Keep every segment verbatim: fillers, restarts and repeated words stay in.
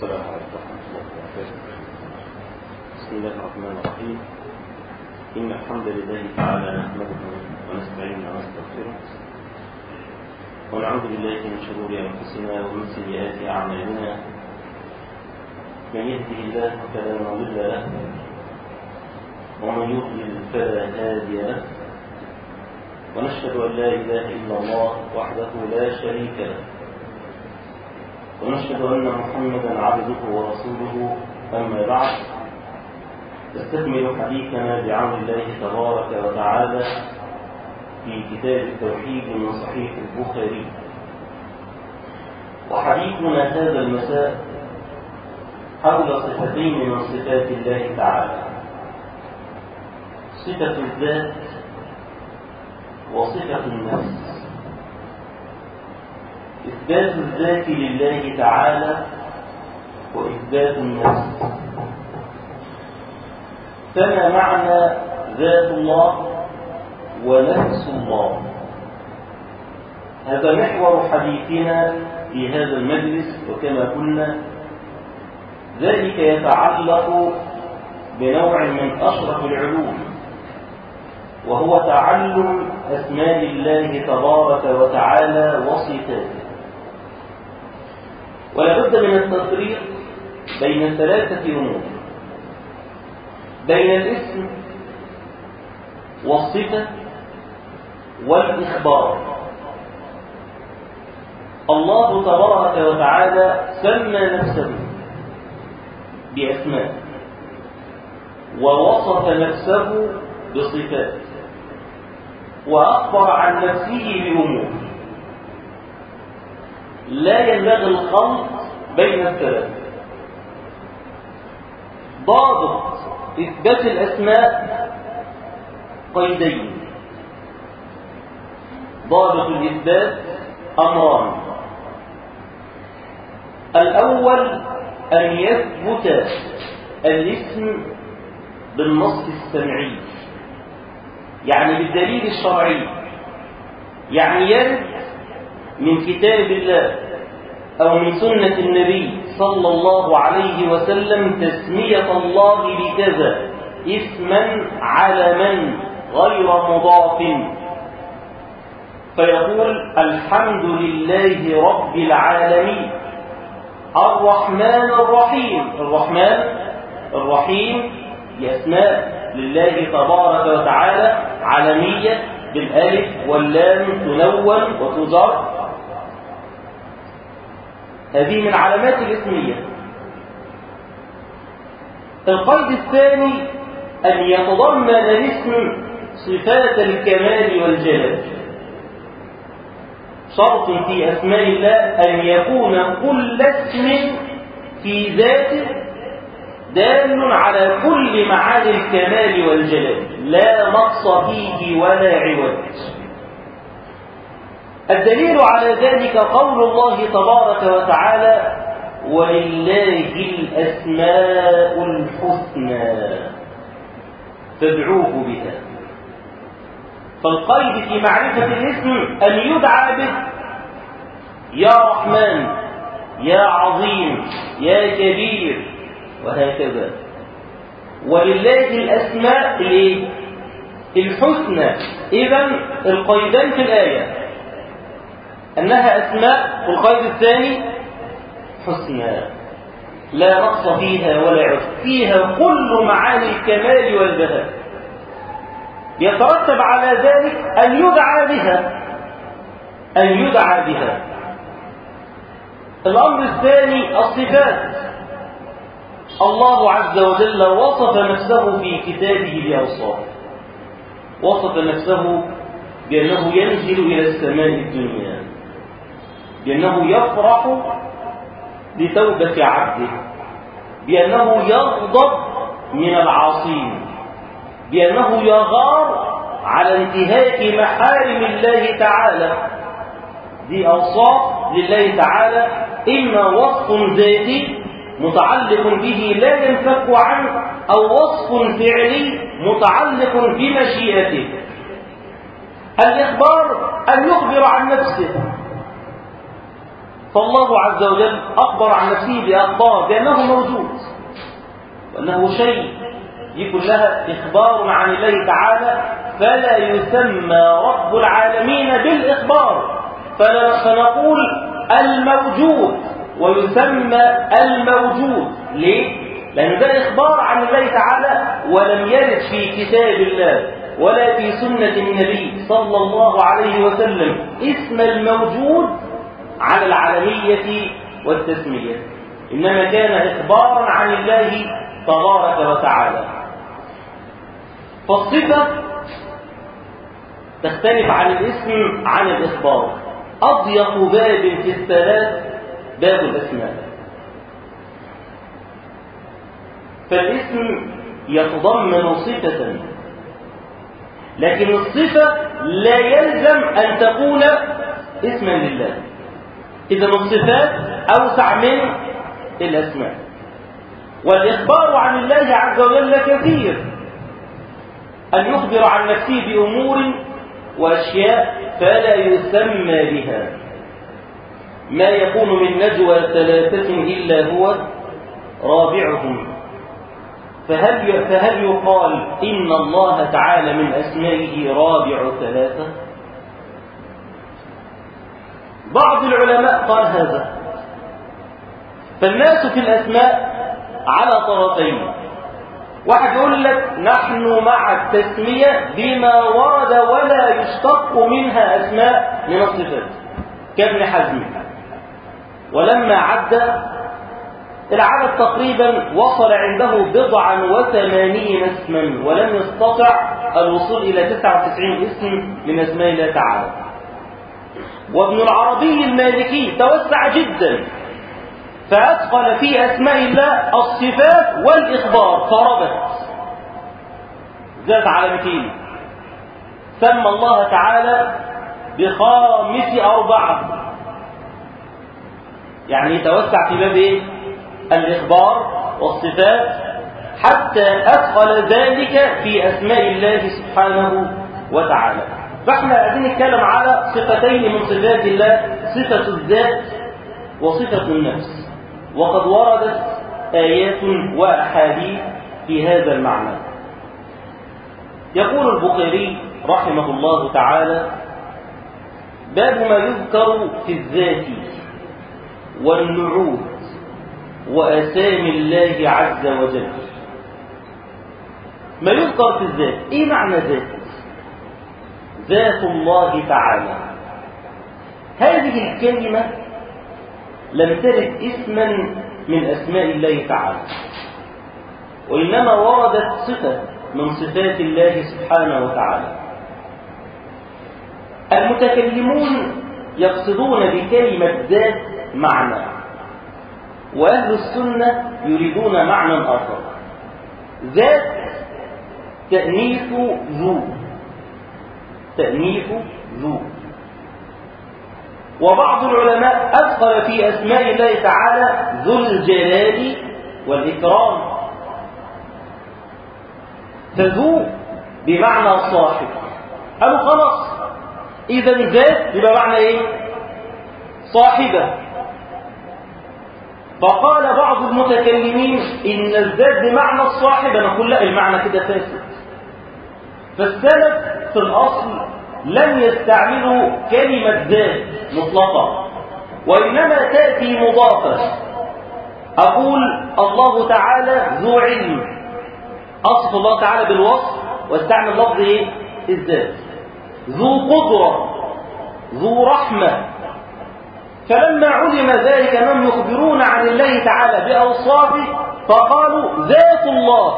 السلام عليكم ورحمة الله وبركاته. بسم الله الرحمن الرحيم. إن الحمد لله تعالى نحمده ونستعينه ونستغفره ونعوذ بالله من شرور أنفسنا ومن سيئات أعمالنا. من يهده الله فلا مضل له ومن يضلل فلا هادي له، ونشهد أن لا إله إلا الله وحده لا شريك له، ونشهد أن محمدا عبده ورسوله. أما بعد، نستكمل حديثنا بعون الله تبارك وتعالى في كتاب التوحيد من صحيح البخاري. وحديثنا هذا المساء حول صفتين من صفات الله تعالى: صفة الذات وصفة النفس. إثبات الذات لله تعالى وإثبات النفس. فما معنى ذات الله ونفس الله؟ هذا محور حديثنا في هذا المجلس، وكما قلنا ذلك يتعلق بنوع من أشرف العلوم، وهو تعلم أسماء الله تبارك وتعالى وصفاته. ولا بد من التفريق بين ثلاثة أمور: بين الاسم والصفة والإخبار. الله تبارك وتعالى سمى نفسه بأسماء ووصف نفسه بصفات، وأخبر عن نفسه بأمور. لا ينبغي الخلط بين الثلاثة. ضابط إثبات الأسماء قيدين. ضابط الإثبات أمران: الأول أن يثبت الاسم بالنص السمعي، يعني بالدليل الشرعي، يعني يرد من كتاب الله أو من سنة النبي صلى الله عليه وسلم تسمية الله بكذا اسما علما غير مضاف، فيقول الحمد لله رب العالمين الرحمن الرحيم. الرحمن الرحيم بأسماء لله تبارك وتعالى علمية بالألف واللام، تنون وتجر. هذه من علامات الاسمية. القيد الثاني أن يتضمن الاسم صفات الكمال والجلال. شرط في أسماء الله أن يكون كل اسم في ذاته دال على كل معاني الكمال والجلال، لا نقص فيه ولا عوج. الدليل على ذلك قول الله تبارك وتعالى: ولله الأسماء الحسنى فادعوه بها. فالقيد في معرفة الاسم أن يدعى به: يا رحمن، يا عظيم، يا كبير، وهكذا. ولله الأسماء الحسنى. إذن القيدان في الآية أنها أسماء، والقيد الثاني حسنى، لا نقص فيها ولا عيب، فيها كل معاني الكمال والبهاء. يترتب على ذلك أن يدعى بها، أن يدعى بها. الأمر الثاني الصفات. الله عز وجل وصف نفسه في كتابه بأوصاف. وصف نفسه بأنه ينزل إلى السماء الدنيا، بأنه يفرح لتوبة عبده، بأنه يغضب من العاصين، بأنه يغار على انتهاك محارم الله تعالى. دي أوصاف لله تعالى، إما وصف ذاتي متعلق به لا ينفك عنه، أو وصف فعلي متعلق بمشيئته. الإخبار أن يخبر عن نفسه، فالله عز وجل أخبر عن نفسه بأخبار بأنه موجود وأنه شيء، دي كلها إخبار عن الله تعالى، فلا يسمى رب العالمين بالإخبار، فنقول الموجود ويسمى الموجود. ليه؟ لأن ده إخبار عن الله تعالى، ولم يرد في كتاب الله ولا في سنة النبي صلى الله عليه وسلم اسم الموجود على العالمية والتسمية، إنما كان إخبارا عن الله تبارك وتعالى. فالصفة تختلف عن الاسم عن الإخبار. أضيق باب في الثلاث باب الأسماء، فالاسم يتضمن صفة، لكن الصفة لا يلزم أن تكون اسما لله. إذا الصفات أوسع من الأسماء. والإخبار عن الله عز وجل كثير، أن يخبر عن نفسه بأمور وأشياء فلا يسمى بها. ما يكون من نجوى ثلاثة إلا هو رابعهم، فهل فهل يقال إن الله تعالى من أسمائه رابع ثلاثة؟ بعض العلماء قال هذا. فالناس في الأسماء على طرفين، واحد يقول لك نحن مع التسمية بما ورد ولا يشتق منها أسماء من الصفات كابن حزم، ولما عد العدد تقريبا وصل عنده بضعا وثمانين اسما، ولم يستطع الوصول إلى تسعة وتسعين اسم من أسماء الله تعالى. وابن العربي المالكي توسع جدا فأدخل في أسماء الله الصفات والإخبار فربت، زاد على مئتين، سمى الله تعالى بخامس أربعة، يعني توسع في باب إيه؟ الإخبار والصفات، حتى أدخل ذلك في أسماء الله سبحانه وتعالى. فإحنا قاعدين نتكلم على صفتين من صفات الله، صفة الذات وصفة النفس، وقد وردت آيات وأحاديث في هذا المعنى. يقول البخاري رحمه الله تعالى: باب ما يذكر في الذات والنعوت وأسامي الله عز وجل. ما يذكر في الذات، إيه معنى ذات؟ ذات الله تعالى. هذه الكلمة لم ترد اسما من أسماء الله تعالى، وإنما وردت صفة من صفات الله سبحانه وتعالى. المتكلمون يقصدون بكلمة ذات معنى، وأهل السنة يريدون معنى آخر. ذات تأنيث ذو، تأنيث ذو. وبعض العلماء أدخل في أسماء الله تعالى ذو الجلال والإكرام، فذو بمعنى صاحب. قالوا خلاص إذا ذات يبقى معنى إيه؟ صاحبة. فقال بعض المتكلمين إن الذات بمعنى الصاحبة، نقول لا، المعنى كده فاسد. فالسلف في الأصل لم يستعملوا كلمة ذات مطلقة، وإنما تأتي مضافة. أقول الله تعالى ذو علم، أصف الله تعالى بالوصف واستعمل لفظ إيه؟ الذات. ذو قدرة، ذو رحمة. فلما علم ذلك أنهم يخبرون عن الله تعالى بأوصافه فقالوا ذات الله،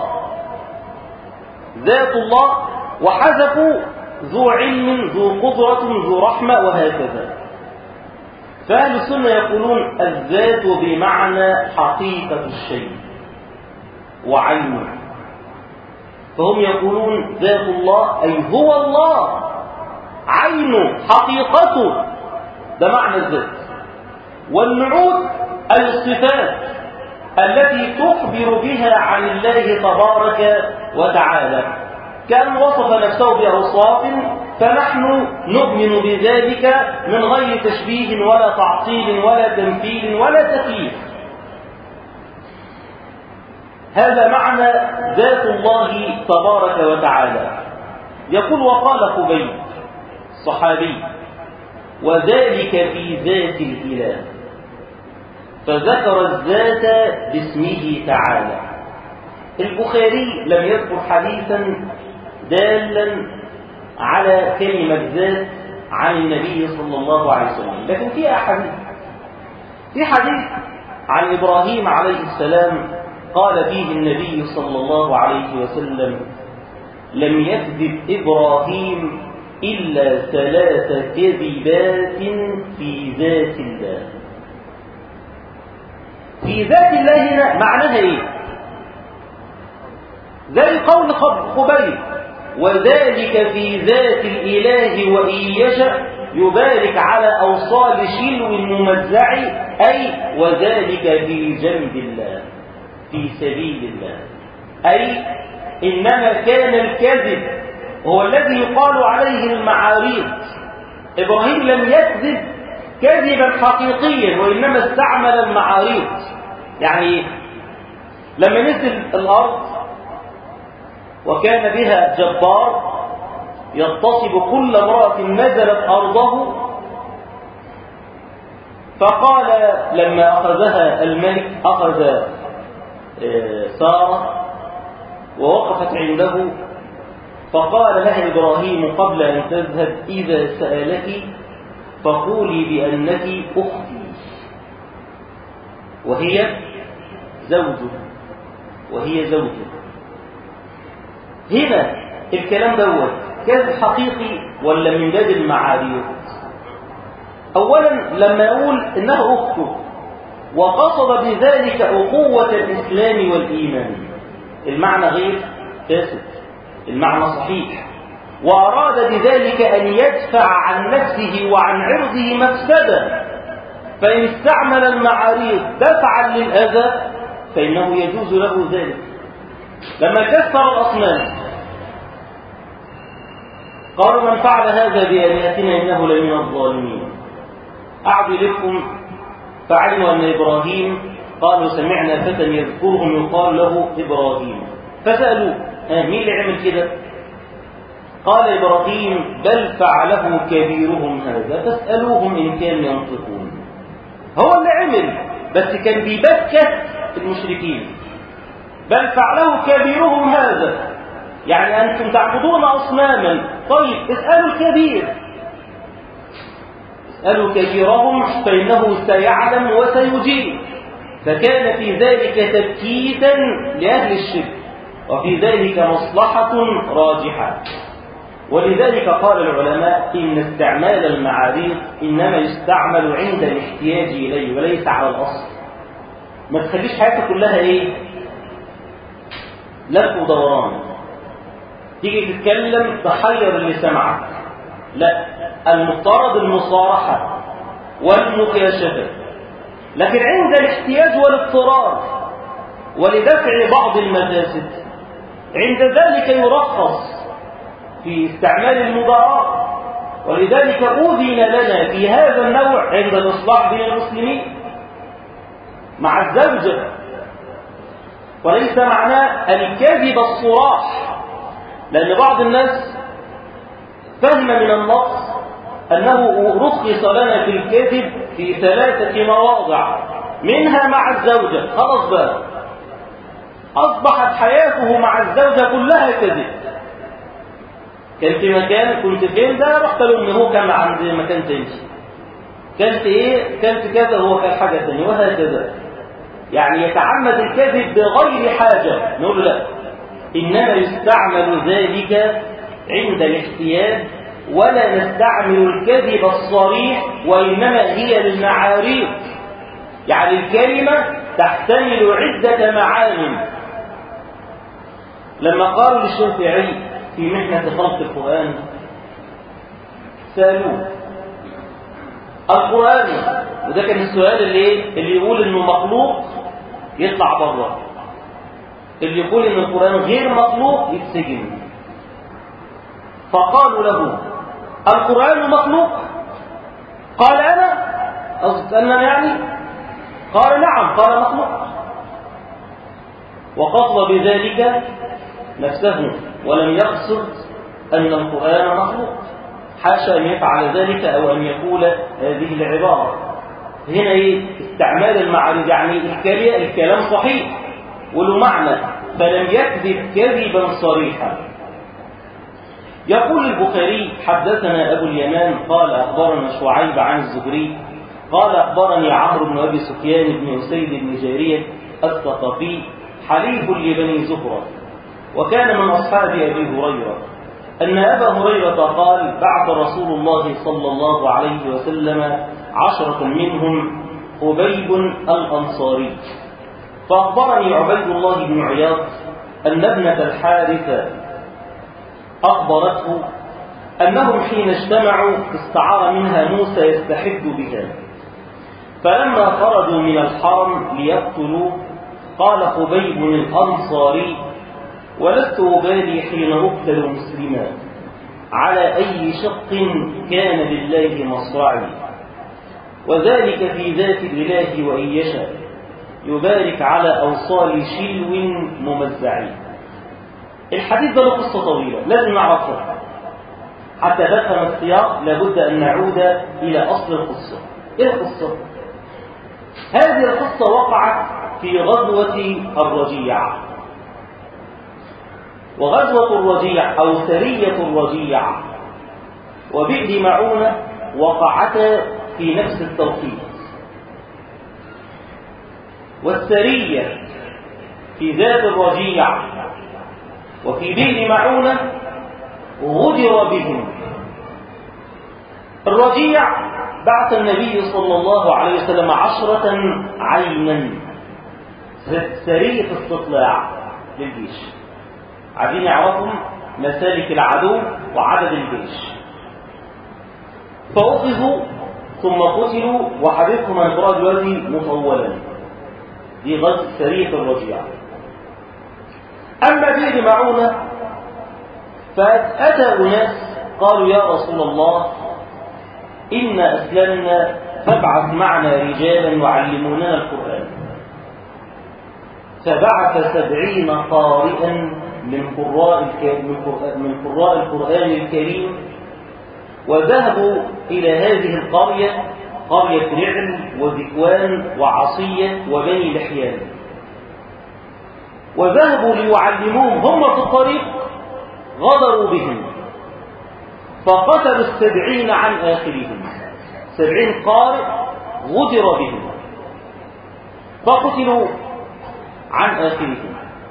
ذات الله، وحذفوا ذو علم، ذو قدرة، ذو رحمة، وهكذا. فأهل السنة يقولون الذات بمعنى حقيقة الشيء وعينه، فهم يقولون ذات الله أي هو الله، عينه، حقيقته، ده معنى الذات. والنعوت أي الصفات التي تخبر بها عن الله تبارك وتعالى، كان وصف نفسه بأوصاف فنحن نؤمن بذلك من غير تشبيه ولا تعطيل ولا تمثيل ولا تكييف. هذا معنى ذات الله تبارك وتعالى. يقول وقال خبيب الصحابي وذلك في ذات الإله، فذكر الذات باسمه تعالى. البخاري لم يذكر حديثا دالا على كلمة ذات عن النبي صلى الله عليه وسلم، لكن في أحاديث. في حديث عن إبراهيم عليه السلام قال فيه النبي صلى الله عليه وسلم لم يكذب إبراهيم إلا ثلاث كذبات في ذات الله. في ذات الله هنا معناها إيه؟ زي قول خبيب وذلك في ذات الإله وإن يشأ يبارك على أوصال شلو ممزع، أي وذلك في جنب الله في سبيل الله، أي إنما كان الكذب هو الذي يقال عليه المعاريض. إبراهيم لم يكذب كذبا حقيقيا وإنما استعمل المعاريض. يعني لما نزل الأرض وكان بها جبار يغتصب كل امرأة نزلت أرضه، فقال لما أخذها الملك أخذ سارة ووقفت عنده، فقال لها إبراهيم قبل أن تذهب إذا سألك فقولي بأنك أختي وهي زوجه وهي زوجه. هنا الكلام دوت كذب حقيقي ولا من باب المعاريض؟ أولا لما يقول إنها أخته وقصد بذلك أخوة الإسلام والإيمان، المعنى غير فاسد، المعنى صحيح، وأراد بذلك أن يدفع عن نفسه وعن عرضه مفسدا، فإن استعمل المعاريض دفعا للأذى فإنه يجوز له ذلك. لما كسر الأصنام قالوا من فعل هذا بآلهتنا إنه لمن الظالمين، أعدوا لكم فعلموا أن إبراهيم قالوا سمعنا فتى يذكرهم يقال له إبراهيم، فسألوا ها مين اللي عمل كده؟ قال إبراهيم بل فعله كبيرهم هذا فاسألوهم إن كانوا ينطقون. هو اللي عمل بس كان بيبكت المشركين. بل فعله كبيرهم هذا، يعني أنتم تعبدون أصناما، طيب اسألوا الكبير، اسألوا كبيرهم فإنه سيعلم وسيجيب. فكان في ذلك تبكيتا لأهل الشرك وفي ذلك مصلحة راجحة. ولذلك قال العلماء إن استعمال المعاريض إنما يستعمل عند الاحتياج إليه وليس على الأصل. ما تخليش حياتك كلها إيه؟ لف ودوران، تيجي تتكلم تحير اللي سمعك. لا، المفترض المصارحة والمكاشفة، لكن عند الاحتياج والاضطرار ولدفع بعض المفاسد عند ذلك يرخص في استعمال المضارات. ولذلك أذن لنا في هذا النوع عند الإصلاح بين المسلمين مع الزوجة، وليس معناه الكذب الصراح، لأن بعض الناس فهم من النص أنه رخص لنا في الكذب في ثلاثة مواضع، منها مع الزوجة. خلاص بقى أصبحت حياته مع الزوجة كلها كذب. كان في مكان كنت فين ده رحت له إن هو كان عند مكان تاني، كانت إيه كانت كذا هو كان حاجة تانية وهكذا. يعني يتعمد الكذب بغير حاجة، نقول لا، إنما يستعمل ذلك عند الاحتياج، ولا نستعمل الكذب الصريح وإنما هي للمعاريض. يعني الكلمة تحتمل عدة معان. لما قالوا للشافعي في محنة خلق القرآن سألوه القرآن، وده كان السؤال اللي اللي يقول إنه مخلوق يطلع بره، اللي يقول إن القرآن غير مخلوق يتسجن. فقالوا له القرآن مخلوق؟ قال أنا أصدق أننا يعني؟ قال نعم، قال مخلوق، وقصد بذلك نفسه ولم يقصد أن القرآن مخلوق، حاشا أن يفعل ذلك أو أن يقول هذه العبارة. هنا إيه؟ استعمال المعارض، يعني الكلام صحيح وله معنى، فلم يكذب كذبا صريحا. يقول البخاري: حدثنا أبو اليمان قال أخبرنا شعيب عن الزهري قال أخبرني عمرو بن أبي سفيان بن أسيد بن جارية الثقفي حليف لبني زهرة، وكان من أصحاب أبي هريرة، أن أبا هريرة قال: بعث رسول الله صلى الله عليه وسلم عشرة منهم خبيب الأنصاري، فأخبرني عبيد الله بن عياض أن ابنة الحارث أخبرته أنهم حين اجتمعوا استعار منها موسى يستحب بها، فلما خرجوا من الحرم ليقتلوه قال خبيب الأنصاري: ولست أبالي حين أقتل مسلما على أي شق كان لله مصرعي، وذلك في ذات الإله وإن يشاء يبارك على أوصال شلو ممزعين. الحديث ده له قصة طويلة لازم نعرفها حتى نفهم السياق. لابد أن نعود إلى أصل القصة. إيه القصة؟ هذه القصة وقعت في غزوة الرجيع، وغزوة الرجيع أو سرية الرجيع وبئر معونة وقعتا في نفس التوقيت. والسرية في ذات الرجيع وفي بئر معونة غدر بهم. الرجيع بعث النبي صلى الله عليه وسلم عشرة عينا سرية استطلاع للجيش، عايزين يعرفوا مسالك العدو وعدد الجيش، فأخذوا ثم قتلوا، وحديثهم هنقرأ دلوقتي مطولا. دي غزوة سرية الرجيع. أما بئر معونة فأتى أناس قالوا: يا رسول الله، إنا أسلمنا فابعث معنا رجالا يعلموننا القرآن. فبعث سبعين قارئا من قراء من قراء القرآن الكريم، وذهبوا إلى هذه القرية، قرية رعل وذكوان وعصية وبني لحيان، وذهبوا ليعلموهم. هم في الطريق غدروا بهم فقتلوا السبعين عن آخرهم. سبعين قارئ غدر بهم فقتلوا عن آخرهم،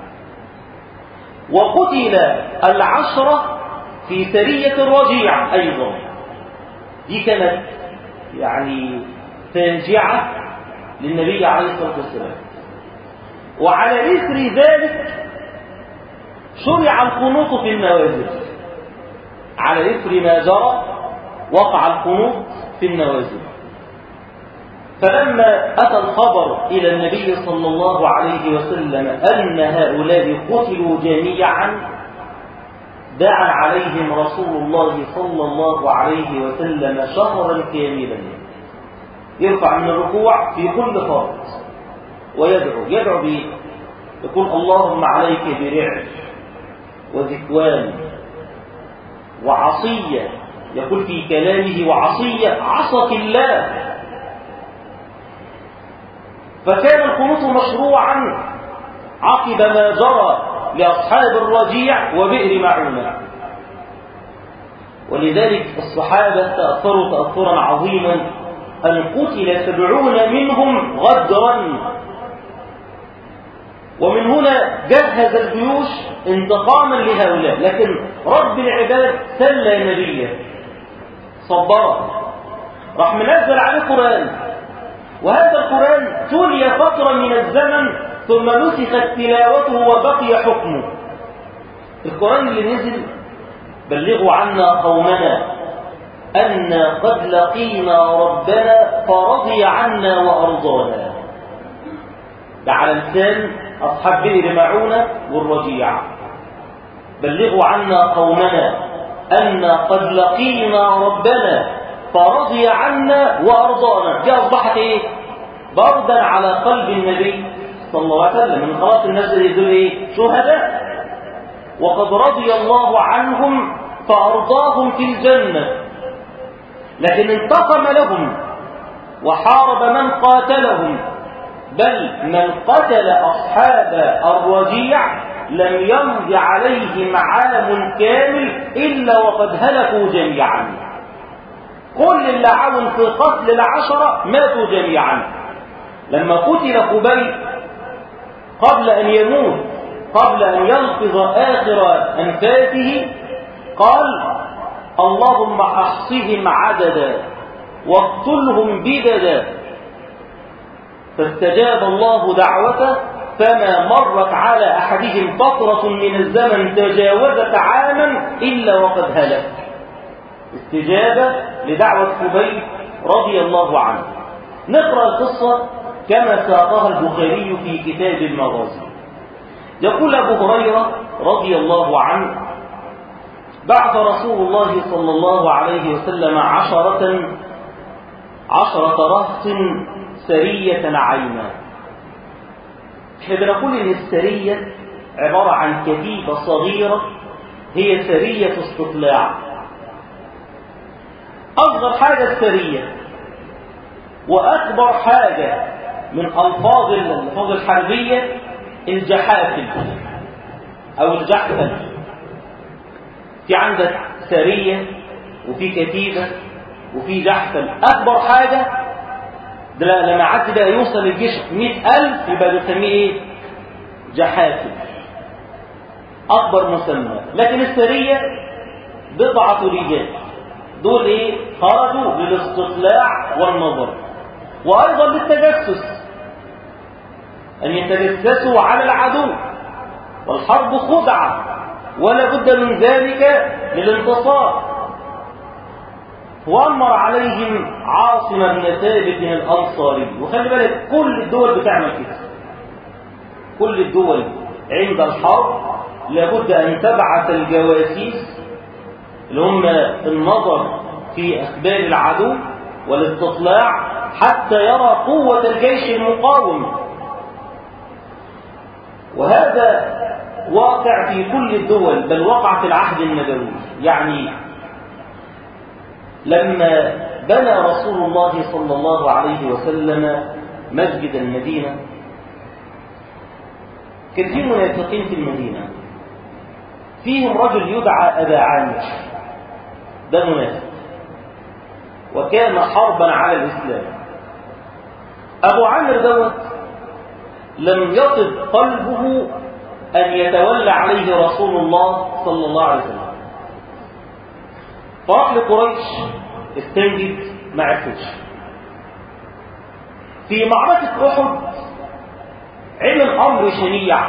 وقتل العشرة في سرية الرجيع أيضا. دي كانت يعني فاجعة للنبي عليه الصلاة والسلام. وعلى إثر ذلك شرع القنوط في النوازل. على إثر ما جرى وقع القنوط في النوازل. فلما أتى الخبر إلى النبي صلى الله عليه وسلم أن هؤلاء قتلوا جميعا، دعا عليهم رسول الله صلى الله عليه وسلم شهرا كاملا، يرفع من الركوع في كل فرض ويدعو. يدعو بإيه؟ يقول: اللهم عليك برعل وذكوان وعصية. يقول في كلامه: وعصية عصت الله. فكان القنوط مشروعا عقب ما جرى لأصحاب الرجيع وبئر معونة. ولذلك الصحابة تأثروا تأثرا عظيما أن قتل سبعون منهم غدرا. ومن هنا جهز الجيوش انتقاما لهؤلاء، لكن رب العباد سلى نبيه صبره، راح منزل عليه قرآن، وهذا القرآن تلي فترة من الزمن ثم نسخت تلاوته وبقي حكمه. القرآن اللي نزل: بلغوا عنا قومنا أنا قد لقينا ربنا فرضي عنا وأرضانا. ده على لسان أصحاب بئر معونة والرجيع. بلغوا عنا قومنا أن قد لقينا ربنا فرضي عنا وأرضانا. دي أصبحت إيه؟ بردا على قلب النبي صلى الله عليه وسلم، من خلاص الناس اللي يقولوا إيه؟ شهداء. وقد رضي الله عنهم فأرضاهم في الجنة، لكن انتقم لهم وحارب من قاتلهم، بل من قتل أصحاب الرجيع لم يمض عليهم عام كامل إلا وقد هلكوا جميعا. كل اللي عاون في قتل العشرة ماتوا جميعا. لما قتل خبيب قبل أن يموت، قبل أن يلفظ آخر أنفاسه، قال: اللهم احصهم عددا واقتلهم بددا. فاستجاب الله دعوته، فما مرت على أحدهم فترة من الزمن تجاوزت عاما إلا وقد هلك. استجابة لدعوة خبيب رضي الله عنه. نقرأ القصة كما ساقها البخاري في كتاب المغازي. يقول أبو هريرة رضي الله عنه: بعث رسول الله صلى الله عليه وسلم عشرة عشرة رهط سرية عينا. احنا بنقول ان السرية عبارة عن كتيبة صغيرة، هي سرية استطلاع. أصغر حاجة السرية، وأكبر حاجة من ألفاظ الألفاظ الحربية الجحافل أو الجحفل. في عندك سرية وفي كتيبة وفي جحفل. أكبر حاجة ده لما عاد بقى يوصل الجيش مئة ألف يبقى بنسميه إيه؟ جحافل، أكبر مسمى. لكن السرية بضعة رجال، دول إيه؟ خرجوا للاستطلاع والنظر، وأيضا للتجسس، أن يتجسسوا على العدو. والحرب خدعة ولا بد من ذلك للانتصار. وأمر عليهم عاصم بن ثابت الأنصاري. وخلي بالك كل الدول بتعمل كده، كل الدول عند الحرب لابد أن تبعث الجواسيس اللي هم النظر في أخبار العدو والاستطلاع حتى يرى قوة الجيش المقاوم. وهذا واقع في كل الدول، بل وقع في العهد النبوي. يعني لما بنى رسول الله صلى الله عليه وسلم مسجد المدينة، كان في منافقين في المدينة، فيهم رجل يدعى أبا عامر، ده منافق وكان حربا على الإسلام. أبو عامر دوت لم يطب قلبه أن يتولى عليه رسول الله صلى الله عليه وسلم، فراح لقريش استنجد ما عرفش. في معركة أحد عمل أمر شنيع.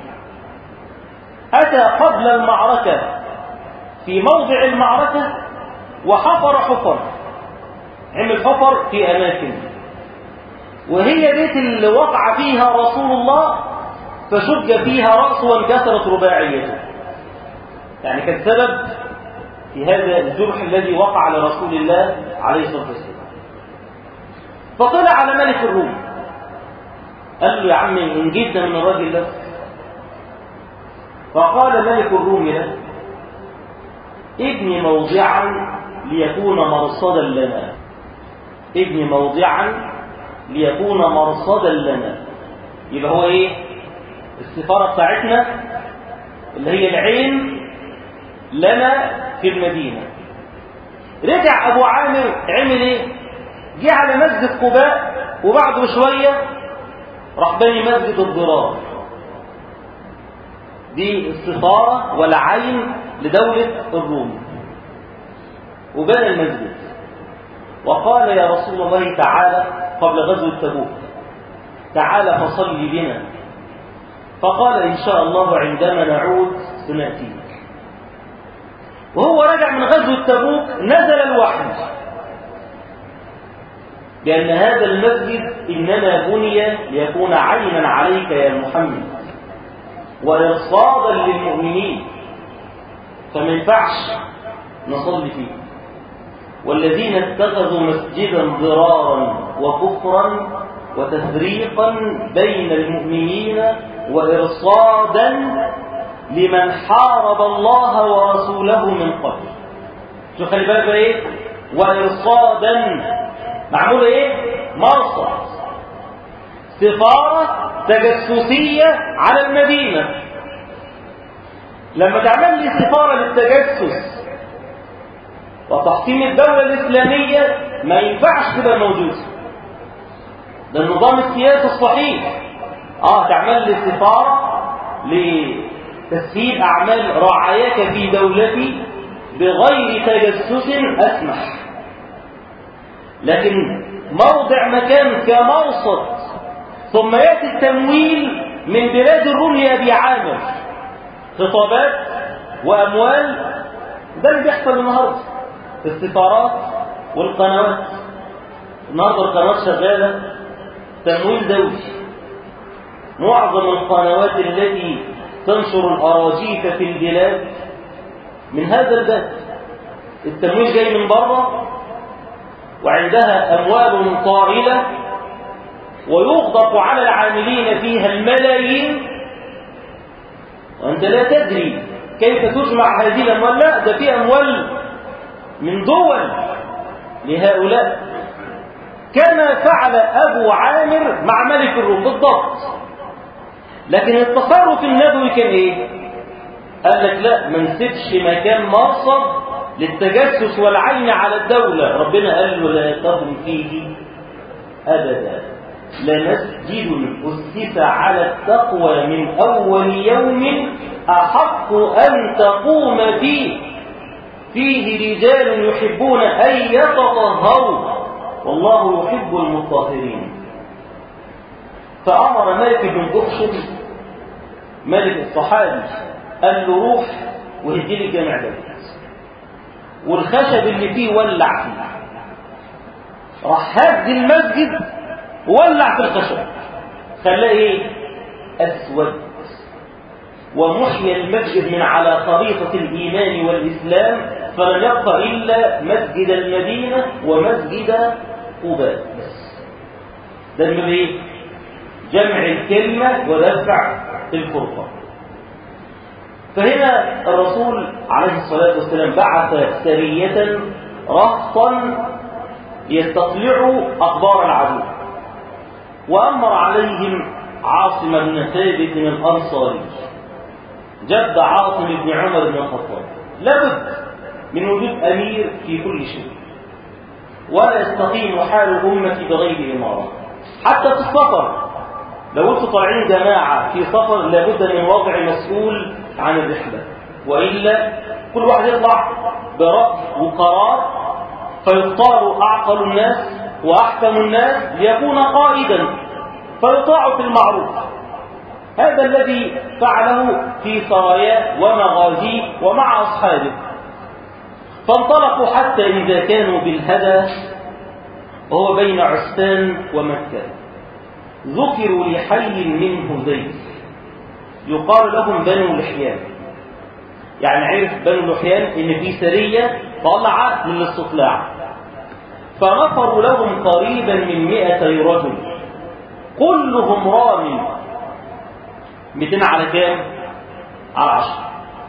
أتى قبل المعركة في موضع المعركة وحفر حفر، عمل حفر في أماكن، وهي بيت اللي وقع فيها رسول الله فشج فيها رأسه وانكسرت رباعيته. يعني كان سبب في هذا الجرح الذي وقع لرسول الله عليه الصلاة والسلام. فطلع على ملك الروم قال له: يا عم إن جئت من الراجل ده. فقال ملك الروم له: ابني موضعا ليكون مرصدا لنا، ابني موضعا ليكون مرصدا لنا. يبقى هو ايه؟ السفارة بتاعتنا اللي هي العين لنا في المدينة. رجع أبو عامر عمل ايه؟ جه على مسجد قباء، وبعده شوية راح بني مسجد الضرار. دي السفارة والعين لدولة الروم، وبنى المسجد. وقال: يا رسول الله تعالى، قبل غزوة تبوك، تعالى فصل بنا. فقال: إن شاء الله عندما نعود سنأتيك. وهو رجع من غزوة تبوك نزل الوحي بأن هذا المسجد إنما بني ليكون عينا عليك يا محمد وإرصادا للمؤمنين، فما ينفعش نصلي فيه. والذين اتخذوا مسجدا ضرارا وكفرا وتفريقا بين المؤمنين وإرصادا لمن حارب الله ورسوله من قبل. شو خلي بالك ايه؟ وإرصادا معمول ايه؟ مرصد، سفارة تجسسية على المدينة. لما تعمل لي سفارة للتجسس وتحطيم الدولة الإسلامية ما ينفعش تبقى موجود. ده النظام السياسي الصحيح. اه تعمل لي سفارة لتسهيل أعمال رعاياك في دولتي بغير تجسس أسمح، لكن موضع مكان كمرصد ثم يأتي التمويل من بلاد الروم لأبي عامر، خطابات وأموال. ده اللي بيحصل النهارده في السفارات والقنوات. النهارده القنوات شغالة تمويل دولي. معظم القنوات التي تنشر الأراجيف في البلاد من هذا الباب. التمويل جاي من بره وعندها أموال طائلة ويغضب على العاملين فيها الملايين، وأنت لا تدري كيف تجمع هذه الأموال. لا، ده في أموال من دول لهؤلاء، كما فعل أبو عامر مع ملك الروم بالضبط. لكن التصرف النبوي كان إيه؟ قال لك لا، ما نسيبش مكان مرصد للتجسس والعين على الدولة. ربنا قال له لا تقم فيه أبدا، لمسجد أسس على التقوى من أول يوم أحق أن تقوم فيه فيه رجال يحبون أن يتطهروا والله يحب المطهرين. فأمر مالك بن دخشم ملك الصحابي، قال له روح وهدي لي جامع ده، والخشب اللي فيه ولع فيه. راح هد المسجد وولع في الخشب، خلاه ايه؟ اسود. ومحي المسجد من على خريطة الإيمان والإسلام، فلم يبقى إلا مسجد المدينة ومسجد قباء بس. ده من ايه؟ جمع الكلمة ودفع الفرقة. فهنا الرسول عليه الصلاة والسلام بعث سرية رهطا يستطلعوا أخبار العدو، وأمر عليهم عاصم بن ثابت الأنصاري جد عاصم بن عمر بن الخطاب. لابد من وجود أمير في كل شيء، ولا يستقيم حال الأمة بغير إمارة. حتى في السفر، لو انتم طالعين جماعة في سفر لابد من وضع مسؤول عن الرحلة، وإلا كل واحد يطلع برأي وقرار فيختار أعقل الناس وأحكم الناس ليكون قائدا فيطاع في المعروف. هذا الذي فعله في سراياه ومغازيه ومع أصحابه. فانطلقوا حتى إذا كانوا بالهدى وهو بين عسفان ومكة، ذكروا لحي من هذيل يقال لهم بنو لحيان. يعني عرف بنو لحيان ان في سرية طلعت للاستطلاع، فنفروا لهم قريبا من مئتي رجل كلهم رامي. مئتين على كام؟ على عشر.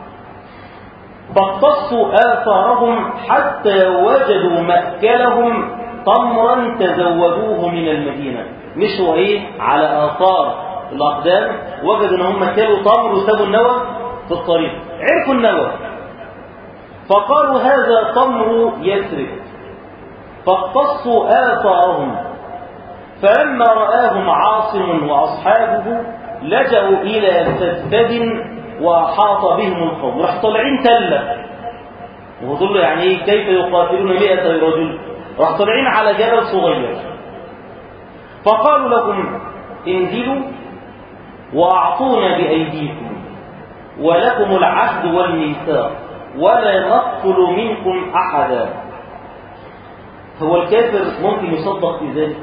فاقتصوا آثارهم حتى وجدوا مأكلهم تمرا تزودوه من المدينة. مشوا ايه؟ على آثار الأقدام، وجدوا ان هم كانوا تمر وسابوا النوى في الطريق. عرفوا النوى فقالوا هذا تمر يثرب، فاقتصوا آثارهم. فلما رآهم عاصم وأصحابه لجأوا إلى سدد وأحاط بهم القوم. راح طالعين تلة، وهو يعني ايه؟ كيف يقاتلون مئة رجل؟ راح طالعين على جبل صغير، فقالوا لهم انزلوا وأعطونا بأيديكم ولكم العهد والميثاق ولا نقتل منكم أحدا. هو الكافر ممكن يصدق في ذلك؟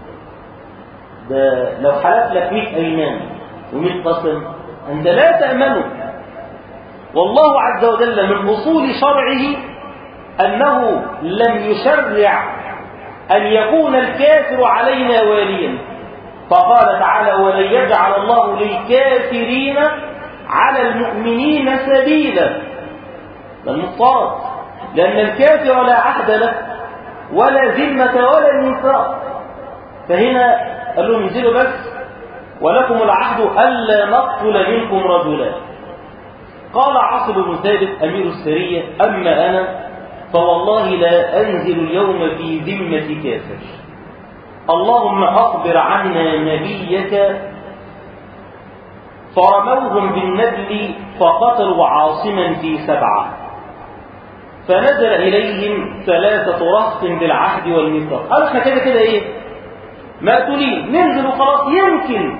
ده لو حلف لك مئة أيمان ومئة قسم أنت لا تأمنه. والله عز وجل من أصول شرعه أنه لم يشرع أن يكون الكافر علينا واليا، فقال تعالى ولن يجعل الله للكافرين على المؤمنين سبيلا. ده المفترض، لأن الكافر لا عهد له ولا ذمة ولا ميثاق. فهنا قال لهم انزلوا بس، ولكم العهد ألا نقتل منكم رجلا. قال عاصم بن ثابت أمير السرية أما أنا فوالله لا أنزل اليوم في ذمة كافر، اللهم أخبر عنا نبيك. فرموهم بالنبل فقتلوا عاصما في سبعة، فنزل إليهم ثلاثة رهط بالعهد والميثاق. قالوا احنا كده كده ايه مقتولين، ننزل وخلاص. يمكن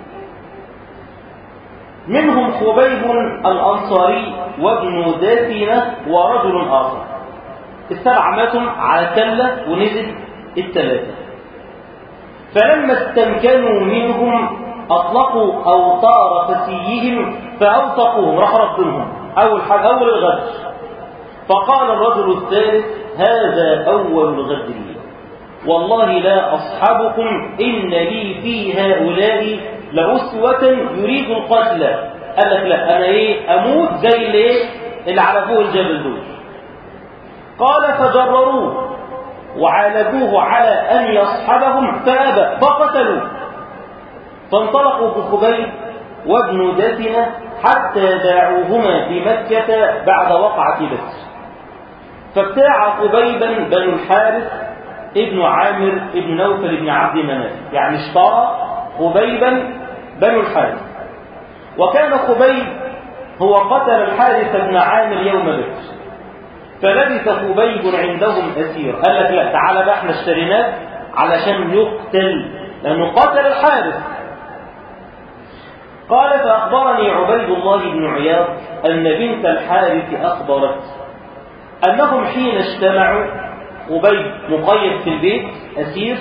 منهم خبيب الأنصاري وابن داثنة ورجل آخر. السبعة ماتوا على تلة ونزل الثلاثة. فلما استمكنوا منهم أطلقوا أوطار فسيهم فأوثقوهم، راح ربهم أول حاجة أول الغدر. فقال الرجل الثالث هذا أول الغدر، والله لا أصحبكم إن لي في هؤلاء لأسوة يريد القتل. قال لك لا، أنا إيه أموت زي اللي, اللي على فوق الجبل دول. قال فجرروه وعالجوه على أن يصحبهم فأبى فقتلوه. فانطلقوا بخبيب وابن دثنة حتى باعوهما في مكة بعد وقعة بدر. فابتاع خبيبا بنو الحارث ابن عامر ابن نوفل ابن عبد مناف، يعني اشترى خبيبا بنو الحارث. وكان خبيب هو قتل الحارث بن عامر يوم بدر، فلبث خبيب عندهم أسير. قال لك لا تعالى بقى احنا اشتريناه علشان يقتل لأنه قتل الحارث. قال فأخبرني عبيد الله بن عياض أن بنت الحارث أخبرت أنهم حين اجتمعوا، خبيب مقيد في البيت أسير،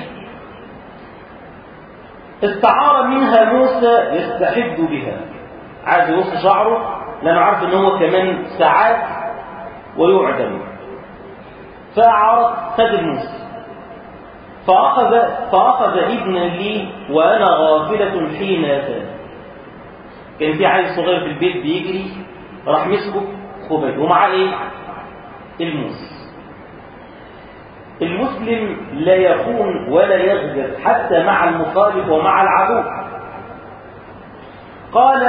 استعار منها موسى يستحد بها، عايز يوص شعره لأنه عارف أنه هو كمان ساعات ويعدم. فأعرض خد موسى، فأخذ, فأخذ ابنا لي وأنا غافلة حين أتى. كان في عيل صغير في البيت بيجري، راح مسكه خبيب ومعاه ايه الموس. المسلم لا يخون ولا يغدر حتى مع المخالف ومع العدو. قال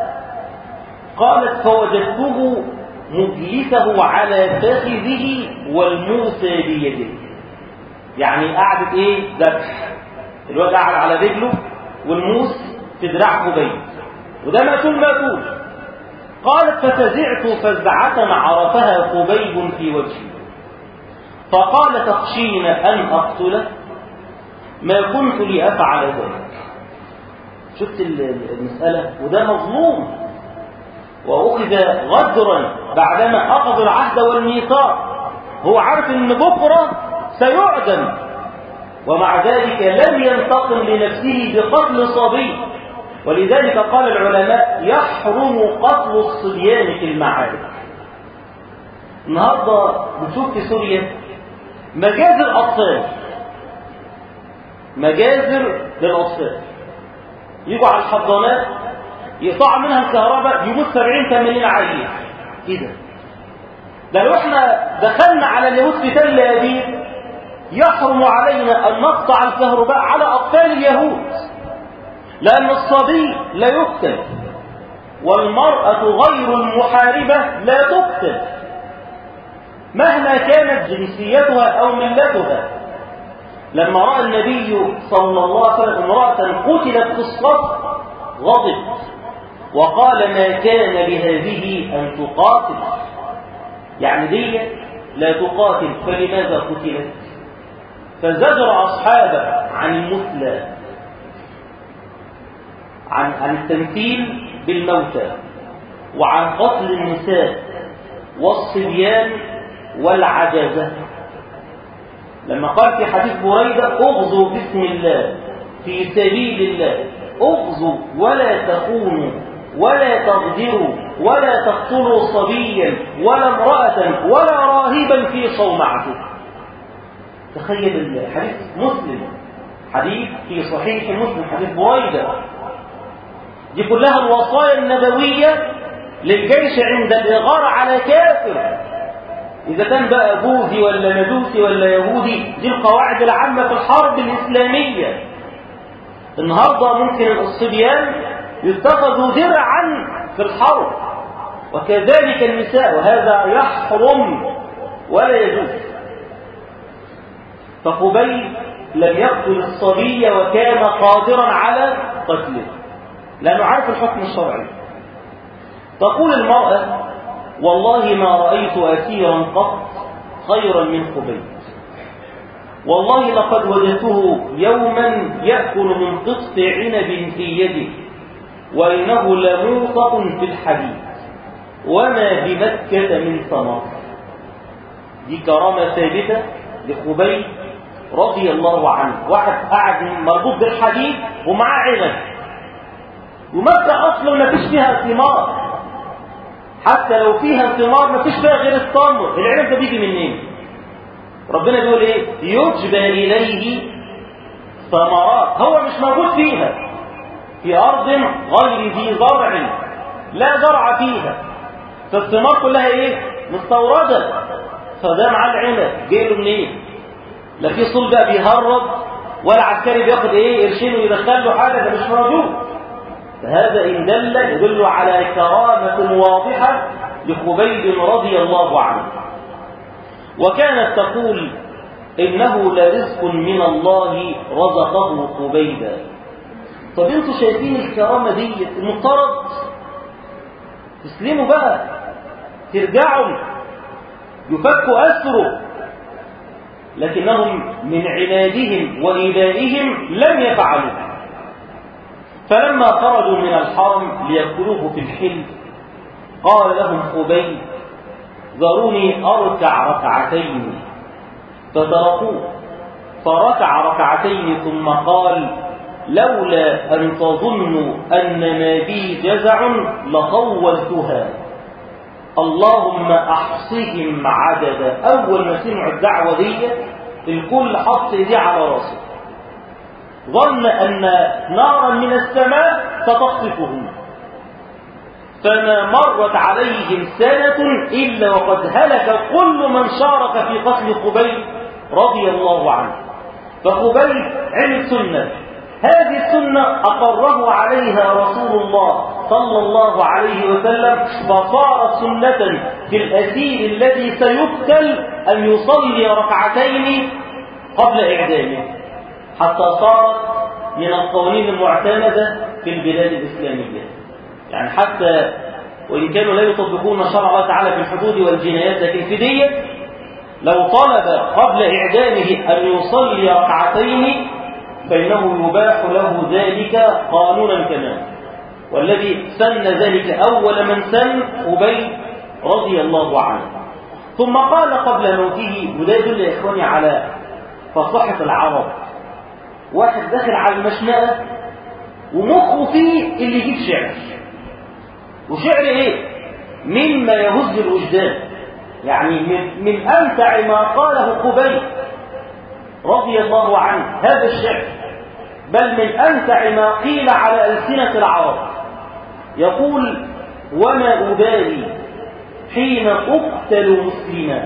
قالت فوجدته مجلسه على فخذه والموسى بيده، يعني قعدت ايه ذبح، الواد قاعد على رجله والموس في دراع خبيب، وده مقتول مقتول. قالت ففزعت فزعة عرفها خبيب في وجهي، فقال تخشين أن أقتله؟ ما كنت لأفعل ذلك. شفت المسألة، وده مظلوم وأخذ غدرا بعدما أخذ العهد والميثاق، هو عارف أن بكرة سيعدم، ومع ذلك لم ينتقم لنفسه بقتل صبي. ولذلك قال العلماء يحرم قتل الصبيان في المعارك. النهارده بنشوف في سوريا مجازر أطفال، مجازر للأطفال، يجوا على الحضانات يقطع منها الكهرباء يموت سبعين ثمانين عيل. ايه ده؟ ده لو احنا دخلنا على اليهود في تل أبيب يحرم علينا أن نقطع الكهرباء على أطفال اليهود، لأن الصبي لا يقتل والمرأة غير المحاربة لا تقتل مهما كانت جنسيتها أو ملتها. لما رأى النبي صلى الله عليه وسلم امرأة قتلت في الصف غضب وقال ما كان لهذه أن تقاتل، يعني دي لا تقاتل فلماذا قتلت؟ فزجر أصحابه عن المثلى، عن عن التمثيل بالموتى، وعن قتل النساء والصبيان والعجزة. لما قال في حديث بريدة اغزوا باسم الله في سبيل الله، اغزوا ولا تخونوا ولا تغدروا ولا تقتلوا صبيا ولا امرأة ولا راهبا في صومعته. تخيل الحديث مسلم، حديث في صحيح مسلم، حديث بريدة. دي كلها الوصايا النبوية للجيش عند الإغارة على كافر، إذا كان بقى بوذي ولا مجوسي ولا يهودي. دي القواعد العامة في الحرب الإسلامية. النهاردة ممكن الصبيان يتخذوا درعا في الحرب، وكذلك النساء، وهذا يحرم ولا يجوز. فقبيل لم يقتل الصبي وكان قادرا على قتله لأنه عارف الحكم الشرعي. تقول المرأة: والله ما رأيت أسيرا قط خيرا من قبيل، والله لقد وجدته يوما يأكل من قطف عنب في يده وإنه لموثق في الحديد وما بمكة من ثمر. دي كرامة ثابتة لقبيل رضي الله عنه. واحد قاعد مربوط بالحديد ومعاه عنب، ومكة أصلا ما فيش فيها ثمار، حتى لو فيها ثمار ما فيش فيها غير التمر. العنب ده بيجي منين؟ ربنا بيقول ايه؟ يجبى إليه ثمرات، هو مش موجود فيها، في أرض غير ذي زرع لا زرع فيها، فالثمار كلها ايه؟ مستوردة. فده معاه العنب جاي له منين؟ لا في صلب بقى بيهرب ولا عسكري بياخد ايه قرشين ويدخل له حاجة، ده مش موجود. فهذا إن دل يدل على كرامة واضحة لخبيب رضي الله عنه. وكانت تقول: إنه لرزق من الله رزقه خبيبا. طب انتوا شايفين الكرامة دي؟ المفترض تسلموا بقى، ترجعوا، يفكوا أسره، لكنهم من عنادهم وإيذائهم لم يفعلوا. فلما خرجوا من الحرم ليقتلوه في الحل قال لهم خبيب: ذروني أركع ركعتين، فتركوه فركع ركعتين ثم قال: لولا أن تظنوا أن ما بي جزع لطولتها، اللهم أحصهم عددا. أول ما سمعوا الدعوة دي الكل حط ايديه على راسه، ظن أن نارا من السماء ستخطفهم، فما مرت عليهم سنة إلا وقد هلك كل من شارك في قتل خبيب رضي الله عنه. فخبيب عمل سنة، هذه السنة أقره عليها رسول الله صلى الله عليه وسلم، فصار سنة في الأسير الذي سيقتل أن يصلي ركعتين قبل إعدامه، حتى صارت من القوانين المعتمدة في البلاد الإسلامية. يعني حتى وإن كانوا لا يطبقون شرع الله تعالى في الحدود والجنايات، لكن في دية لو طلب قبل إعدامه أن يصلي ركعتين فإنه يباح له ذلك قانونا كمان. والذي سن ذلك أول من سن خبيب رضي الله عنه. ثم قال قبل موته، وده يدل يا إخواني على فصاحة العرب. واحد داخل على المشنقة ومخه فيه اللي يجيب شعر، وشعر ايه؟ مما يهز الوجدان، يعني من, من أمتع ما قاله خبيب رضي الله عنه هذا الشعر، بل من أمتع ما قيل على ألسنة العرب. يقول: وما أبالي حين أقتل مسلما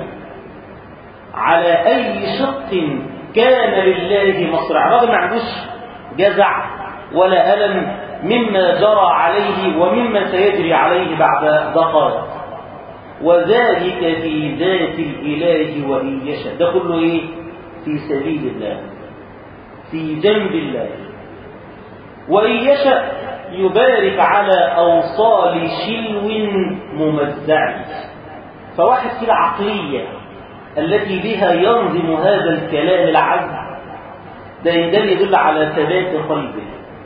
على أي شق كان لله مصرع. الراجل ما عندوش جزع ولا ألم مما جرى عليه ومما سيجري عليه بعد دقائق، وذلك في ذات الإله وإن يشاء. ده كله إيه؟ في سبيل الله، في جنب الله، وإن يشاء يبارك على أوصال شلو ممزع. فواحد في العقلية التي بها ينظم هذا الكلام العذب ده يدل على ثبات قلبه.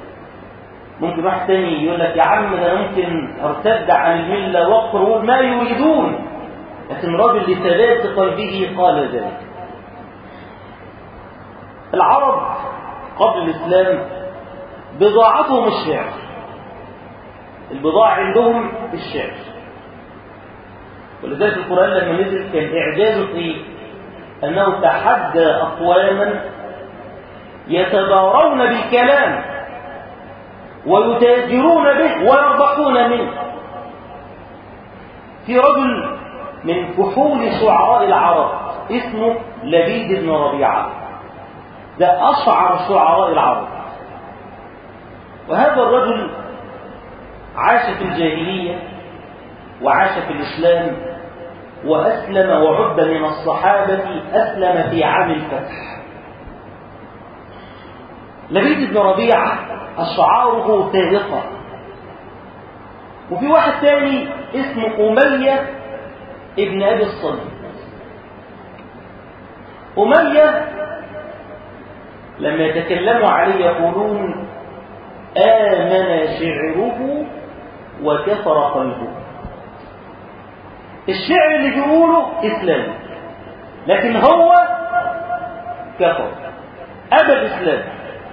ممكن واحد تاني يقول لك: يا عم ده ممكن ارتد عن المله واقروا ما يريدون، لكن راجل لثبات قلبه قال ذلك. العرب قبل الإسلام بضاعتهم الشعر، البضاعة عندهم الشعر. ولذلك القرآن لما نزل كان إعجازه إيه؟ أنه تحدى أقواما يتبارون بالكلام ويتاجرون به ويربحون منه. في رجل من كحول شعراء العرب اسمه لبيد بن ربيعة، ده أشعر شعراء العرب. وهذا الرجل عاش في الجاهلية وعاش في الإسلام وأسلم وعد من الصحابة، أسلم في عام الفتح. لبيد بن ربيعة أشعاره فارقة. وفي واحد ثاني اسمه أمية ابن أبي الصلت. أمية لما يتكلموا عليه يقولون آمن شعره وكفر قلبه. الشعر اللي بيقوله إسلام، لكن هو كفر أبى الإسلام.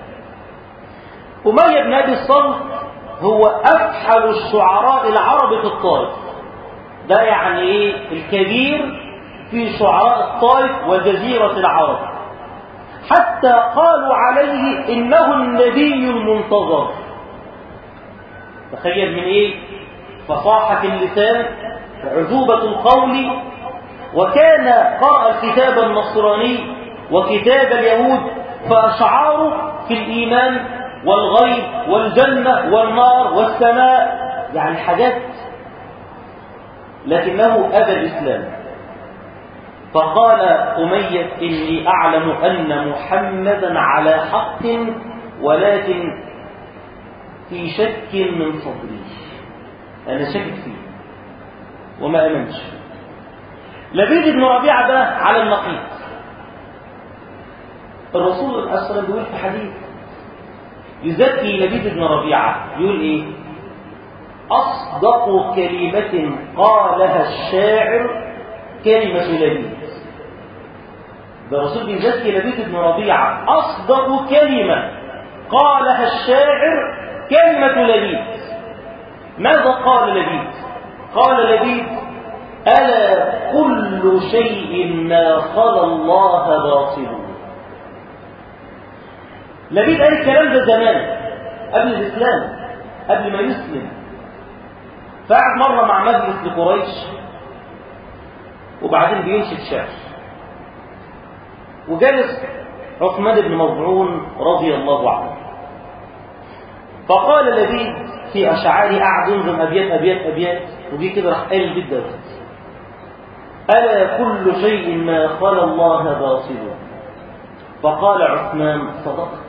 أمية بن أبي الصلت هو أفحل الشعراء العرب في الطائف، ده يعني إيه الكبير في شعراء الطائف وجزيرة العرب، حتى قالوا عليه إنه النبي المنتظر. تخيل من إيه؟ فصاحة اللسان، عذوبة القول، وكان قرأ الكتاب النصراني وكتاب اليهود، فأشعاره في الإيمان والغيب والجنة والنار والسماء، يعني حاجات، لكنه أبى الإسلام. فقال أمية إني أعلم أن محمدا على حق ولكن في شك من صدري، أنا شك فيه وما أمنش. لبيد بن ربيعة ده على النقيض. الرسول صلى الله عليه وسلم بيقول في حديث يزكي لبيد بن ربيعة، يقول إيه؟ أصدق كلمة قالها الشاعر كلمة لبيد. ده الرسول بيزكي لبيد بن ربيعة، أصدق كلمة قالها الشاعر كلمة لبيد. ماذا قال لبيد؟ قال لبيد ألا كل شيء ما خلا الله باطل. لبيد قال الكلام ده زمان قبل الإسلام، قبل ما يسلم. فقعد مرة مع مجلس لقريش وبعدين بينشد شعر، وجلس عثمان بن مظعون رضي الله عنه، فقال لبيد في أشعاره، قعد ينظم أبيات أبيات أبيات، وجي كده راح قال البيت ده ألا كل شيء ما خلا الله باطل. فقال عثمان صدقت.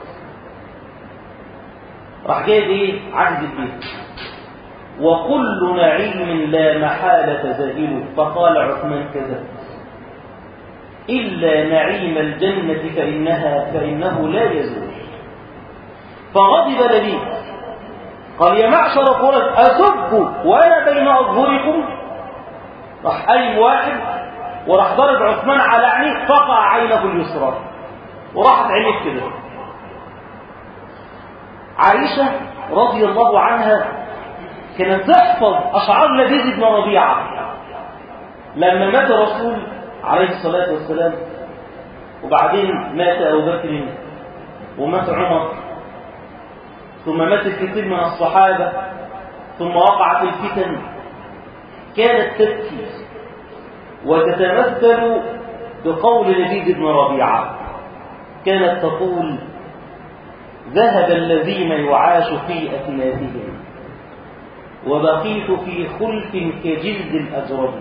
راح جايب ايه؟ عهد البيت وكل نعيم لا محالة زائل. فقال عثمان كذبت إلا نعيم الجنة فإنها فإنه لا يزول. فغضب لبيد قال يا معشر قريش أسب وأنا بين أظهركم. راح قايم واحد وراح ضرب عثمان على عينيه، فقع عينه اليسرى وراحت عينيه كده. عائشة رضي الله عنها كانت تحفظ أشعار لبيد بن ربيعة. لما مات الرسول عليه الصلاة والسلام وبعدين مات أبو بكر ومات عمر ثم مات الكثير من الصحابة ثم وقعت الفتن، كانت تبكي وتتمثل بقول لبيد بن ربيعة. كانت تقول ذهب الذين يعاش في أكنافهم وبقيت في خلف كجلد الأجرب.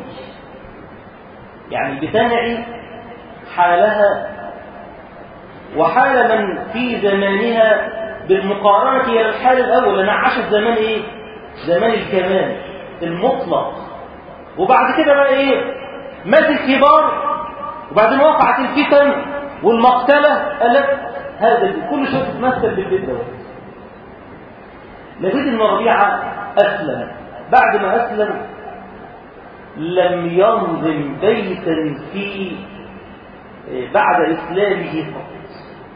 يعني بتنعي حالها وحال من في زمانها بالمقارنة إلى الحال الأول. أنا عاشت زمان إيه؟ زمان الكمال المطلق، وبعد كده بقى إيه؟ مات الكبار وبعدين وقعت الفتن والمقتلة. قالت هذا كل شيء تتمثل بالبيت ده. لبيد بن ربيعة أسلم. بعد ما أسلم لم ينظم بيتا في بعد إسلامه فقط.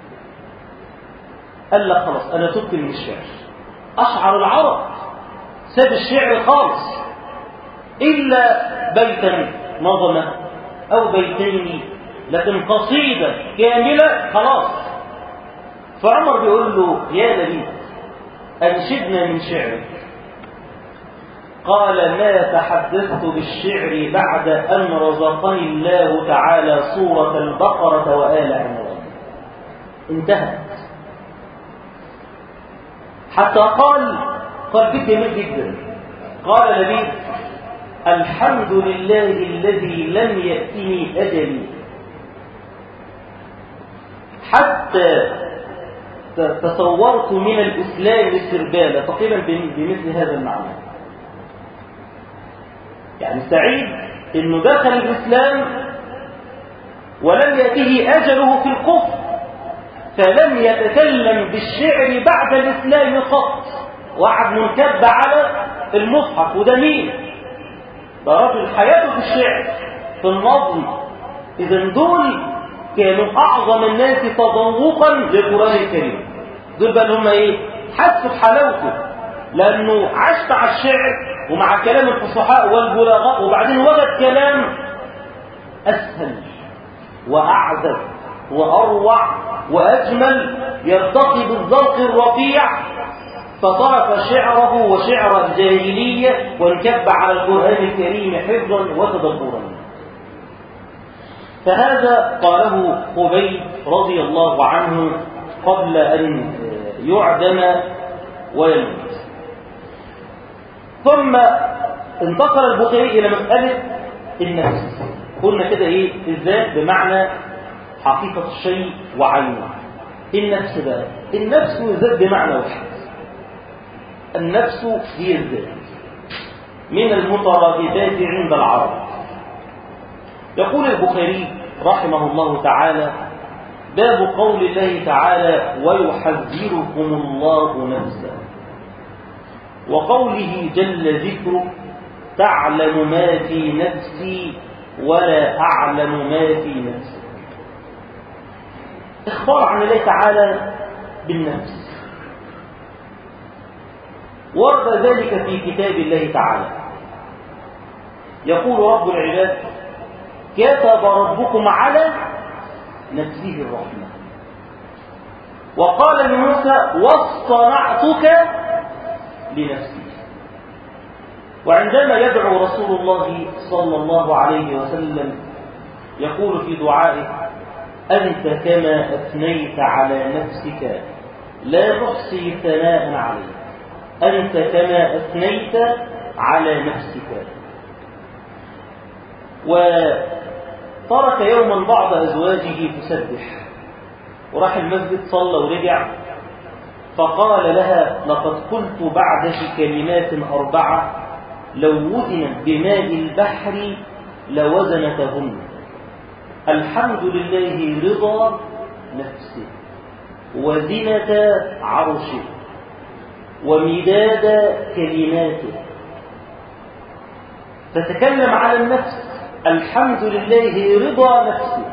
قال لك خلاص أنا تبت من الشعر. أشعر العرب ساب الشعر خالص، إلا بيتا نظمه أو بيتين، لكن قصيدة كاملة خلاص. فعمر بيقول له يا لبيد أنشدنا من شعرك. قال ما تحدثت بالشعر بعد أن رزقني الله تعالى سورة البقرة وآل عمران. انتهت. حتى قال قال بيت جميل جدا، قال لبيد الحمد لله الذي لم يأتني أجلي حتى تصورت من الإسلام سربالة، تقريبا بمثل هذا المعنى. يعني سعيد انه دخل الإسلام ولم يأته أجله في الكفر، فلم يتكلم بالشعر بعد الإسلام قط، وقعد منكب على المصحف. وده مين؟ ده رجل حياته في الشعر في النظم. إذن دول كانوا أعظم الناس تذوقا للقرآن الكريم. دول بقى هم إيه؟ حسوا بحلاوته، لأنه عاش مع الشعر ومع كلام الفصحاء والبلاغاء، وبعدين وجد كلام أسهل وأعذب وأروع وأجمل يرتقي بالذوق الرفيع، فطرف شعره وشعر الجاهلية وانكب على القرآن الكريم حفظا وتدبرا. فهذا قاله خبيب رضي الله عنه قبل أن يعدم ويموت. ثم انتقل البخاري إلى مسألة النفس. قلنا كده إيه؟ الذات بمعنى حقيقة الشيء وعينه. النفس بقى، النفس والذات بمعنى واحد. النفس هي الذات من المترادفات عند العرب. يقول البخاري رحمه الله تعالى باب قول الله تعالى ويحذركم الله نفسه، وقوله جل ذكره تعلم ما في نفسي ولا أعلم ما في نفسك. إخبار عن الله تعالى بالنفس، ورد ذلك في كتاب الله تعالى. يقول رب العباد كتب ربكم على نفسه الرحمة، وقال لموسى واصطنعتك لنفسي. وعندما يدعو رسول الله صلى الله عليه وسلم يقول في دعائه أنت كما أثنيت على نفسك لا نحصي ثناء عليك، أنت كما أثنيت على نفسك. وترك يوما بعض أزواجه تسبح، وراح المسجد صلى ورجع، فقال لها لقد قلت بعدك كلمات أربعة لو وزنت بماء البحر لوزنتهن: الحمد لله رضا نفسه، وزنة عرشه، ومداد كلماته. تتكلم على النفس، الحمد لله رضا نفسه.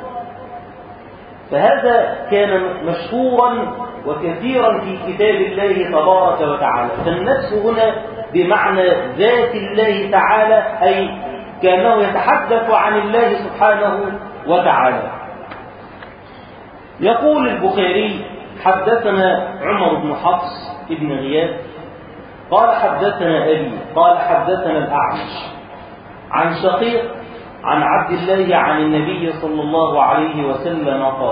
فهذا كان مشهورا وكثيرا في كتاب الله تبارك وتعالى. فالنفس هنا بمعنى ذات الله تعالى، أي كأنه يتحدث عن الله سبحانه وتعالى. يقول البخاري حدثنا عمر بن حفص بن غياث قال حدثنا أبي قال حدثنا الأعمش عن شقيق عن عبد الله عن النبي صلى الله عليه وسلم قال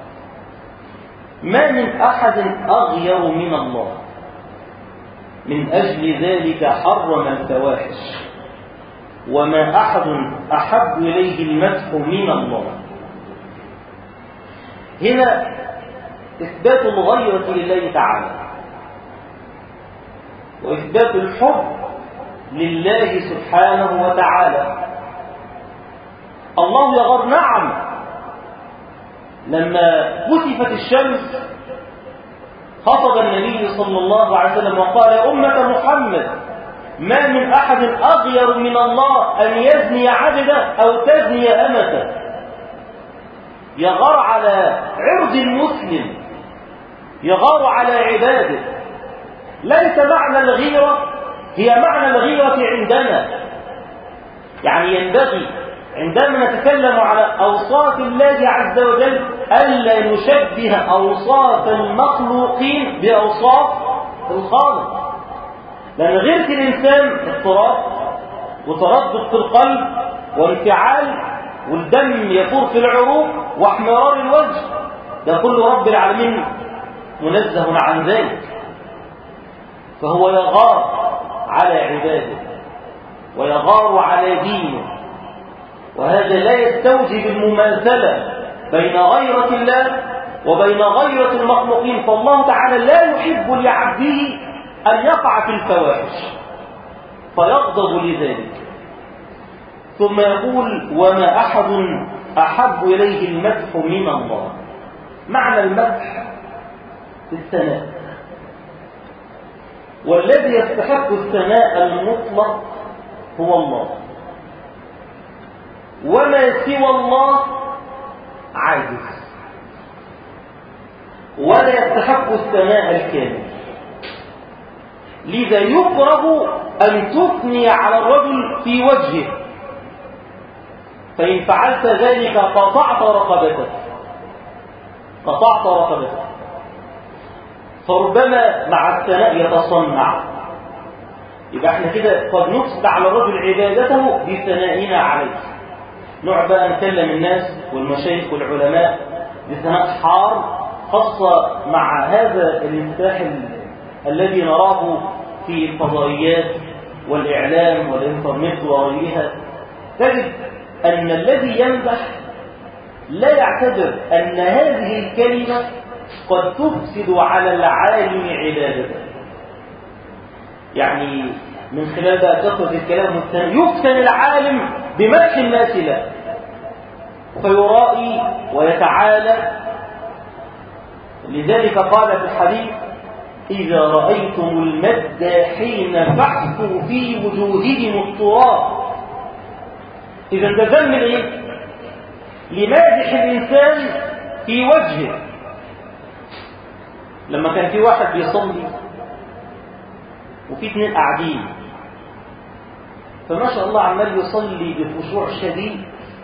ما من أحد أغير من الله، من أجل ذلك حرم الفواحش، وما أحد أحب إليه المدح من الله. هنا إثبات الغيرة لله تعالى، وإثبات الحب لله سبحانه وتعالى. الله يغار، نعم. لما كسفت الشمس خطب النبي صلى الله عليه وسلم وقال يا أمة محمد ما من أحد أغير من الله أن يزني عبده أو تزني أمته. يغار على عرض المسلم، يغار على عباده. ليس معنى الغيرة هي معنى الغيرة عندنا. يعني ينبغي عندما نتكلم على أوصاف الله عز وجل ألا نشبه أوصاف المخلوقين بأوصاف الخالق، لأن غيرة الإنسان اضطراب وتردد في القلب وانفعال والدم يفور في العروق واحمرار الوجه، ده كل رب العالمين منزه عن ذلك. فهو يغار على عباده ويغار على دينه، وهذا لا يستوجب المماثلة بين غيرة الله وبين غيرة المخلوقين. فالله تعالى لا يحب لعبده أن يقع في الفواحش فيغضب لذلك. ثم يقول: وما أحد أحب إليه المدح من الله. معنى المدح الثناء، والذي يستحق الثناء المطلق هو الله، وما سوى الله عاجز، ولا يستحق الثناء الكامل. لذا يكره أن تثني على الرجل في وجهه، فإن فعلت ذلك قطعت رقبتك قطعت رقبتك فربما مع الثناء يتصنع. يبقى احنا كده قد نفسد على الرجل عبادته بثنائنا عليه. نوع بقى نكلم الناس والمشايخ والعلماء بثناء حار، خاصة مع هذا الانفتاح الذي نراه في الفضائيات والإعلام والإنترنت وغيرها. تجد أن الذي يمدح لا يعتبر أن هذه الكلمة قد تفسد على العالم عبادته. يعني من خلال بقى كثرة الكلام والثاني يفتن العالم بمدح الناس له فيرائي ويتعالى. لذلك قال في الحديث: إذا رأيتم المداحين فاحثوا في وجوههم التراب. إذا تزمل إيه؟ لمادح الإنسان في وجهه. لما كان في واحد بيصلي وفي اثنين قاعدين، فما شاء الله عمال يصلي بخشوع شديد،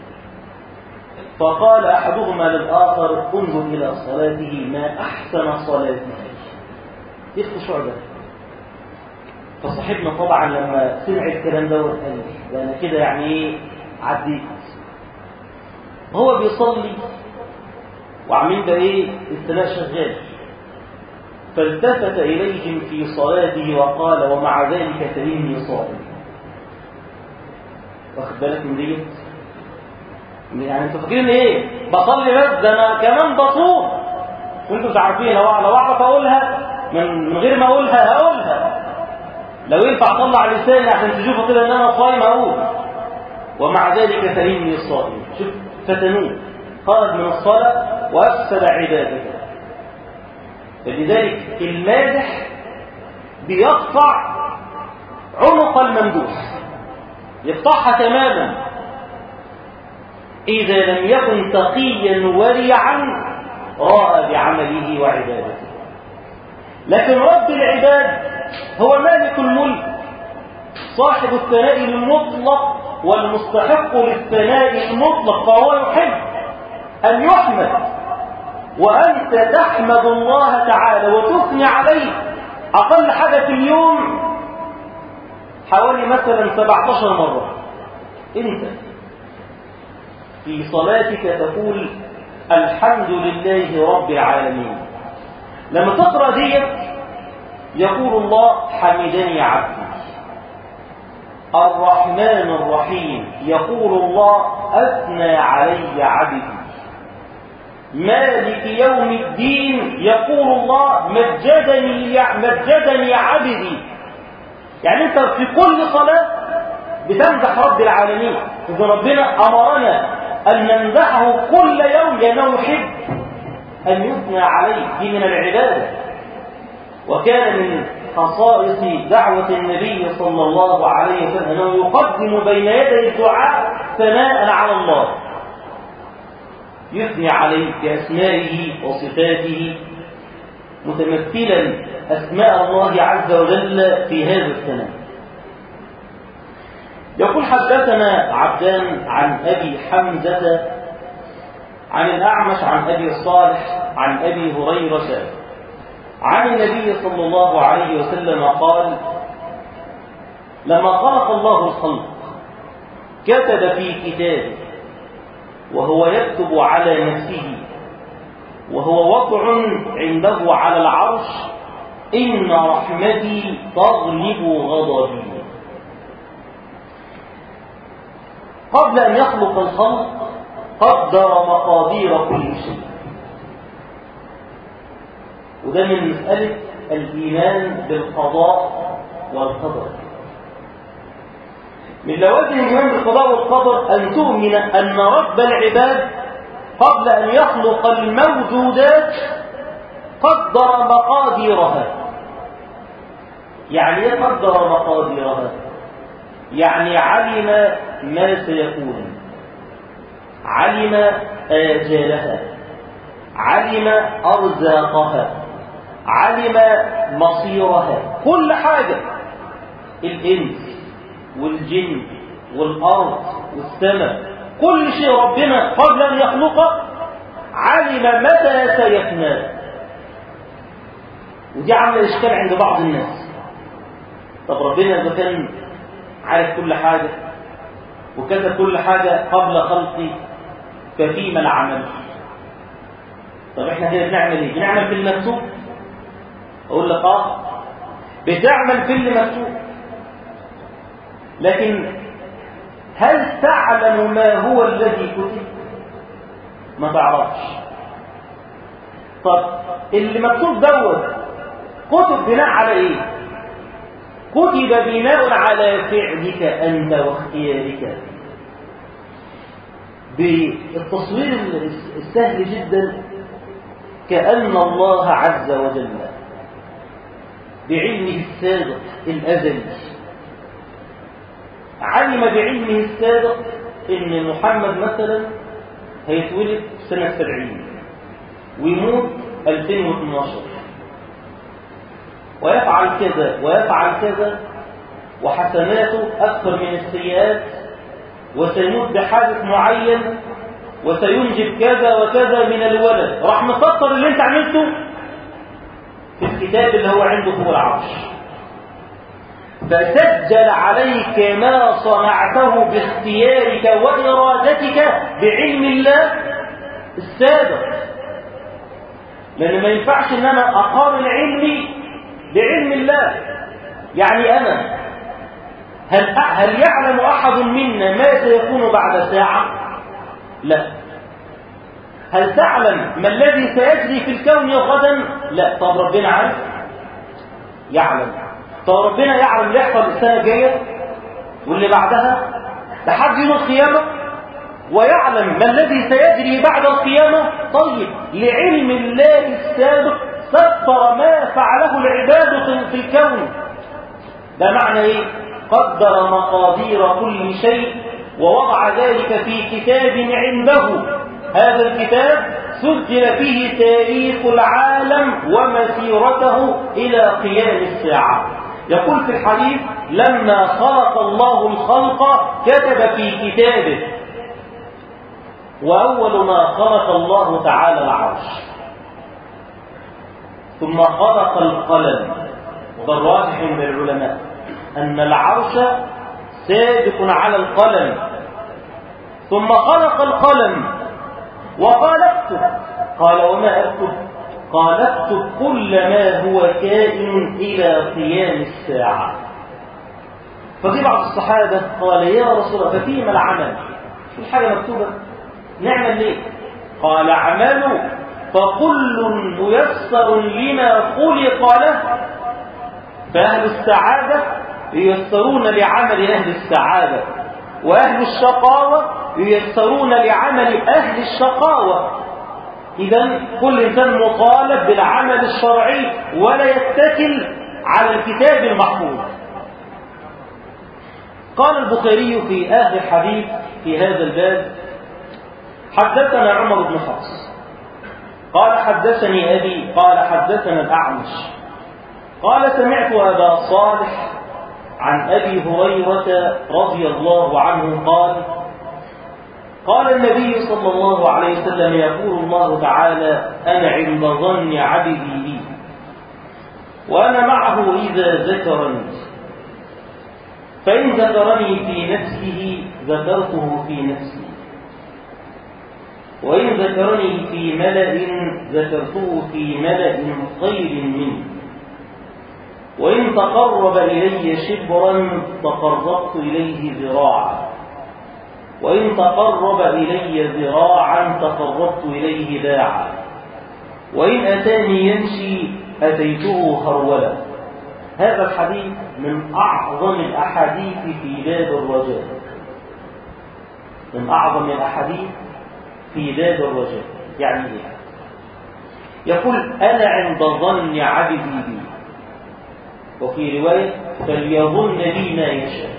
فقال أحدهما للآخر: انظر إلى صلاته ما أحسن صلاته. إيه الخشوع ده؟ فصاحبنا طبعا لما سمع الكلام ده قال: ده أنا كده يعني إيه عديت. هو بيصلي وعاملين ده إيه الثناء شغال، فالتفت إليهم في صلاته وقال: ومع ذلك فإني صائم. واخد بالك من ديت؟ يعني انتوا فاكرين ايه؟ بصلي بس، ده انا كمان بصوم. وانتوا مش عارفين. لو لو اعرف اقولها من من غير ما اقولها هقولها. لو ينفع اطلع على لساني عشان تشوفوا كده ان انا صايم اقول: ومع ذلك فإني صائم. شوف فتنوه، خرج من الصلاة وافسد عبادته. فلذلك المادح بيقطع عنق الممدوح، يقطعها تماما إذا لم يكن تقيا ورعا راء بعمله وعبادته. لكن رب العباد هو مالك الملك، صاحب الثناء المطلق والمستحق للثناء المطلق، فهو يحب أن يحمد. وأنت تحمد الله تعالى وتثني عليه أقل حاجة في اليوم حوالي مثلا سبعة عشر مرة. أنت في صلاتك تقول: الحمد لله رب العالمين. لما تقرأ ديت يقول الله: حمدني عبدي. الرحمن الرحيم يقول الله: أثنى علي عبدي. مالك يوم الدين يقول الله: مجدني مجدني عبدي. يعني انت في كل صلاة بتمدح رب العالمين. إذا ربنا أمرنا أن نمدحه كل يوم لأنه يحب أن يثنى عليه، دي من العبادة. وكان من خصائص دعوة النبي صلى الله عليه وسلم أنه يقدم بين يدي الدعاء ثناء على الله، يثني عليه بأسمائه وصفاته، متمثلا أسماء الله عز وجل في هذا الثناء. يقول حدثنا عبدان عن أبي حمزة عن الأعمش عن أبي صالح عن أبي هريرة عن النبي صلى الله عليه وسلم قال: لما خلق الله الخلق كتب في كتابه وهو يكتب على نفسه وهو وضع عنده على العرش: إن رحمتي تغلب غضبي. قبل أن يخلق الخلق قدر مقادير كل شيء، وده من مسألة الإيمان بالقضاء والقدر. من لوازم الإيمان بالقضاء والقدر أن تؤمن أن رب العباد قبل أن يخلق الموجودات قدر مقاديرها. يعني ايه قدر مقاديرها؟ يعني علم ما سيكون، علم آجالها، علم أرزاقها، علم مصيرها، كل حاجة، الإنس والجن والأرض والسماء، كل شيء ربنا قبل أن يخلقه علم متى سيفنى. ودي عامله إشكال عند بعض الناس. طب ربنا إذا كان عارف كل حاجة وكتب كل حاجة قبل خلقي ففيما العمل؟ طب احنا كده بنعمل ايه؟ بنعمل في المكتوب؟ اقول لك اه بتعمل في المكتوب، لكن هل تعلم ما هو الذي كتب؟ ما تعرفش. طب اللي مكتوب دوت كتب بناء على ايه؟ كتب بناء على فعلك انت واختيارك. بالتصوير السهل جدا كأن الله عز وجل بعلمه السابق الأزلي علم بعلمه السابق إن محمد مثلا هيتولد سنة سبعين ويموت ألفين واثناشر ويفعل كذا ويفعل كذا وحسناته أكثر من السيئات وسيموت بحادث معين وسينجب كذا وكذا من الولد. راح مسطر اللي انت عملته في الكتاب اللي هو عنده فوق العرش، فسجل عليك ما صنعته باختيارك وإرادتك بعلم الله السابق. لأن ما ينفعش ان انا اقارن علمي بعلم الله. يعني انا هل هل يعلم احد منا ما سيكون بعد ساعة؟ لا. هل تعلم ما الذي سيجري في الكون غدا؟ لا. طب ربنا عارف؟ يعلم. طب ربنا يعلم اللي يحصل السنة الجاية واللي بعدها لحد يوم القيامة، ويعلم ما الذي سيجري بعد القيامة. طيب لعلم الله السابق سطر ما فعله العباد في الكون. ده معنى ايه؟ قدر مقادير كل شيء ووضع ذلك في كتاب عنده. هذا الكتاب سجل فيه تاريخ العالم ومسيرته إلى قيام الساعة. يقول في الحديث: لما خلق الله الخلق كتب في كتابه. وأول ما خلق الله تعالى العرش، ثم خلق القلم. وده الراجح عند العلماء أن العرش سابق على القلم. ثم خلق القلم وقال اكتب. قال وما اكتب؟ قال اكتب كل ما هو كائن إلى قيام الساعة. ففي بعض الصحابة قال: يا رسول الله ففيما العمل؟ شو الحاجة مكتوبة نعمل ليه؟ قال: اعملوا فكل ميسر لما خلق له. فأهل السعادة ييسرون لعمل أهل السعادة، وأهل الشقاوة ييسرون لعمل أهل الشقاوة. إذن كل إنسان مطالب بالعمل الشرعي ولا يتكل على الكتاب المحفوظ. قال البخاري في آخر حديث في هذا الباب: حدثنا عمر بن حفص قال حدثني أبي قال حدثنا الأعمش قال سمعت أبا صالح عن أبي هريرة رضي الله عنه قال قال النبي صلى الله عليه وسلم يقول الله تعالى أنا عند ظن عبدي بي وأنا معه إذا ذكرني فإن ذكرني في نفسه ذكرته في نفسي وإن ذكرني في ملأ ذكرته في ملأ خير منه وإن تقرب إلي شبرا تقربت إليه ذراعا وإن تقرب إلي ذراعا تقربت إليه باعا وإن أتاني يمشي أتيته هرولا. هذا الحديث من أعظم الأحاديث في باب الرجاء من أعظم الأحاديث في باب الرجاء. يعني إيه؟ يقول أنا عند ظن عبدي بي، وفي رواية فليظن بي ما يشاء.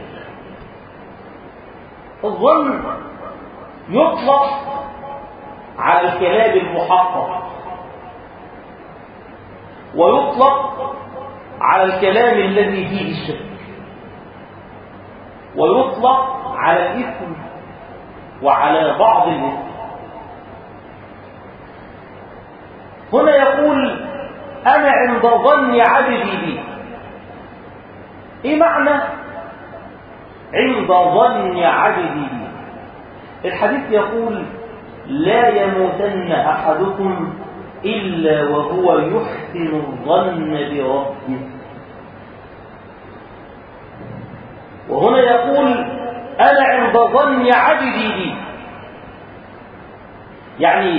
الظن يطلق على الكلام المحقق ويطلق على الكلام الذي فيه الشك ويطلق على الإثم وعلى بعض الإثم. هنا يقول أنا عند ظن عبدي بي. إيه معنى عند ظن عبدي بي؟ الحديث يقول لا يموتن أحدكم إلا وهو يحسن الظن بربه. وهنا يقول أنا عند ظن عبدي بي. يعني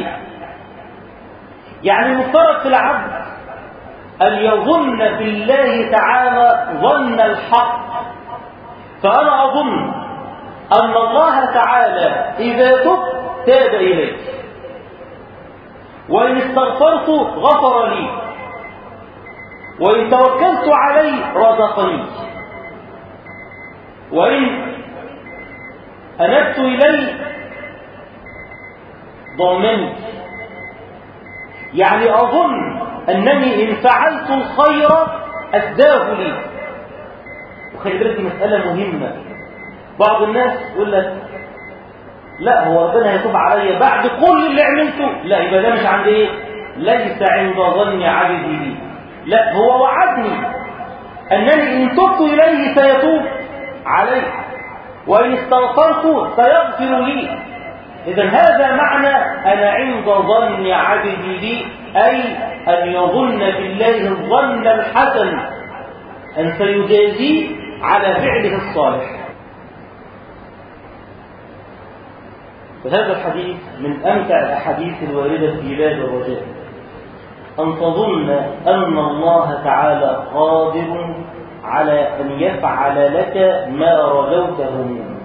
يعني المفترض في العبد أن يظن بالله تعالى ظن الحق. فأنا أظن أن الله تعالى إذا تبت تاب إليك، وإن استغفرت غفر لي، وإن توكلت عليه رزقني، وإن أنبت إليه ضمني. يعني أظن أنني إن فعلت الخير أداه لي. وخلي بالك مسألة مهمة. بعض الناس يقول لك لا هو ربنا هيتوب عليا بعد كل اللي عملته. لا، يبقى ده مش عند ايه؟ ليس عند ظن عبدي لي. لا، هو وعدني أنني إن تبت إليه سيتوب علي، وإن استغفرت سيغفر لي. إذن هذا معنى أنا عند ظن عبدي لي، أي أن يظن بالله الظن الحسن أن سيجازيه على فعله الصالح. فهذا الحديث من أمتع الأحاديث الواردة في باب الرجاء، أن تظن أن الله تعالى قادر على أن يفعل لك ما رجوته منه.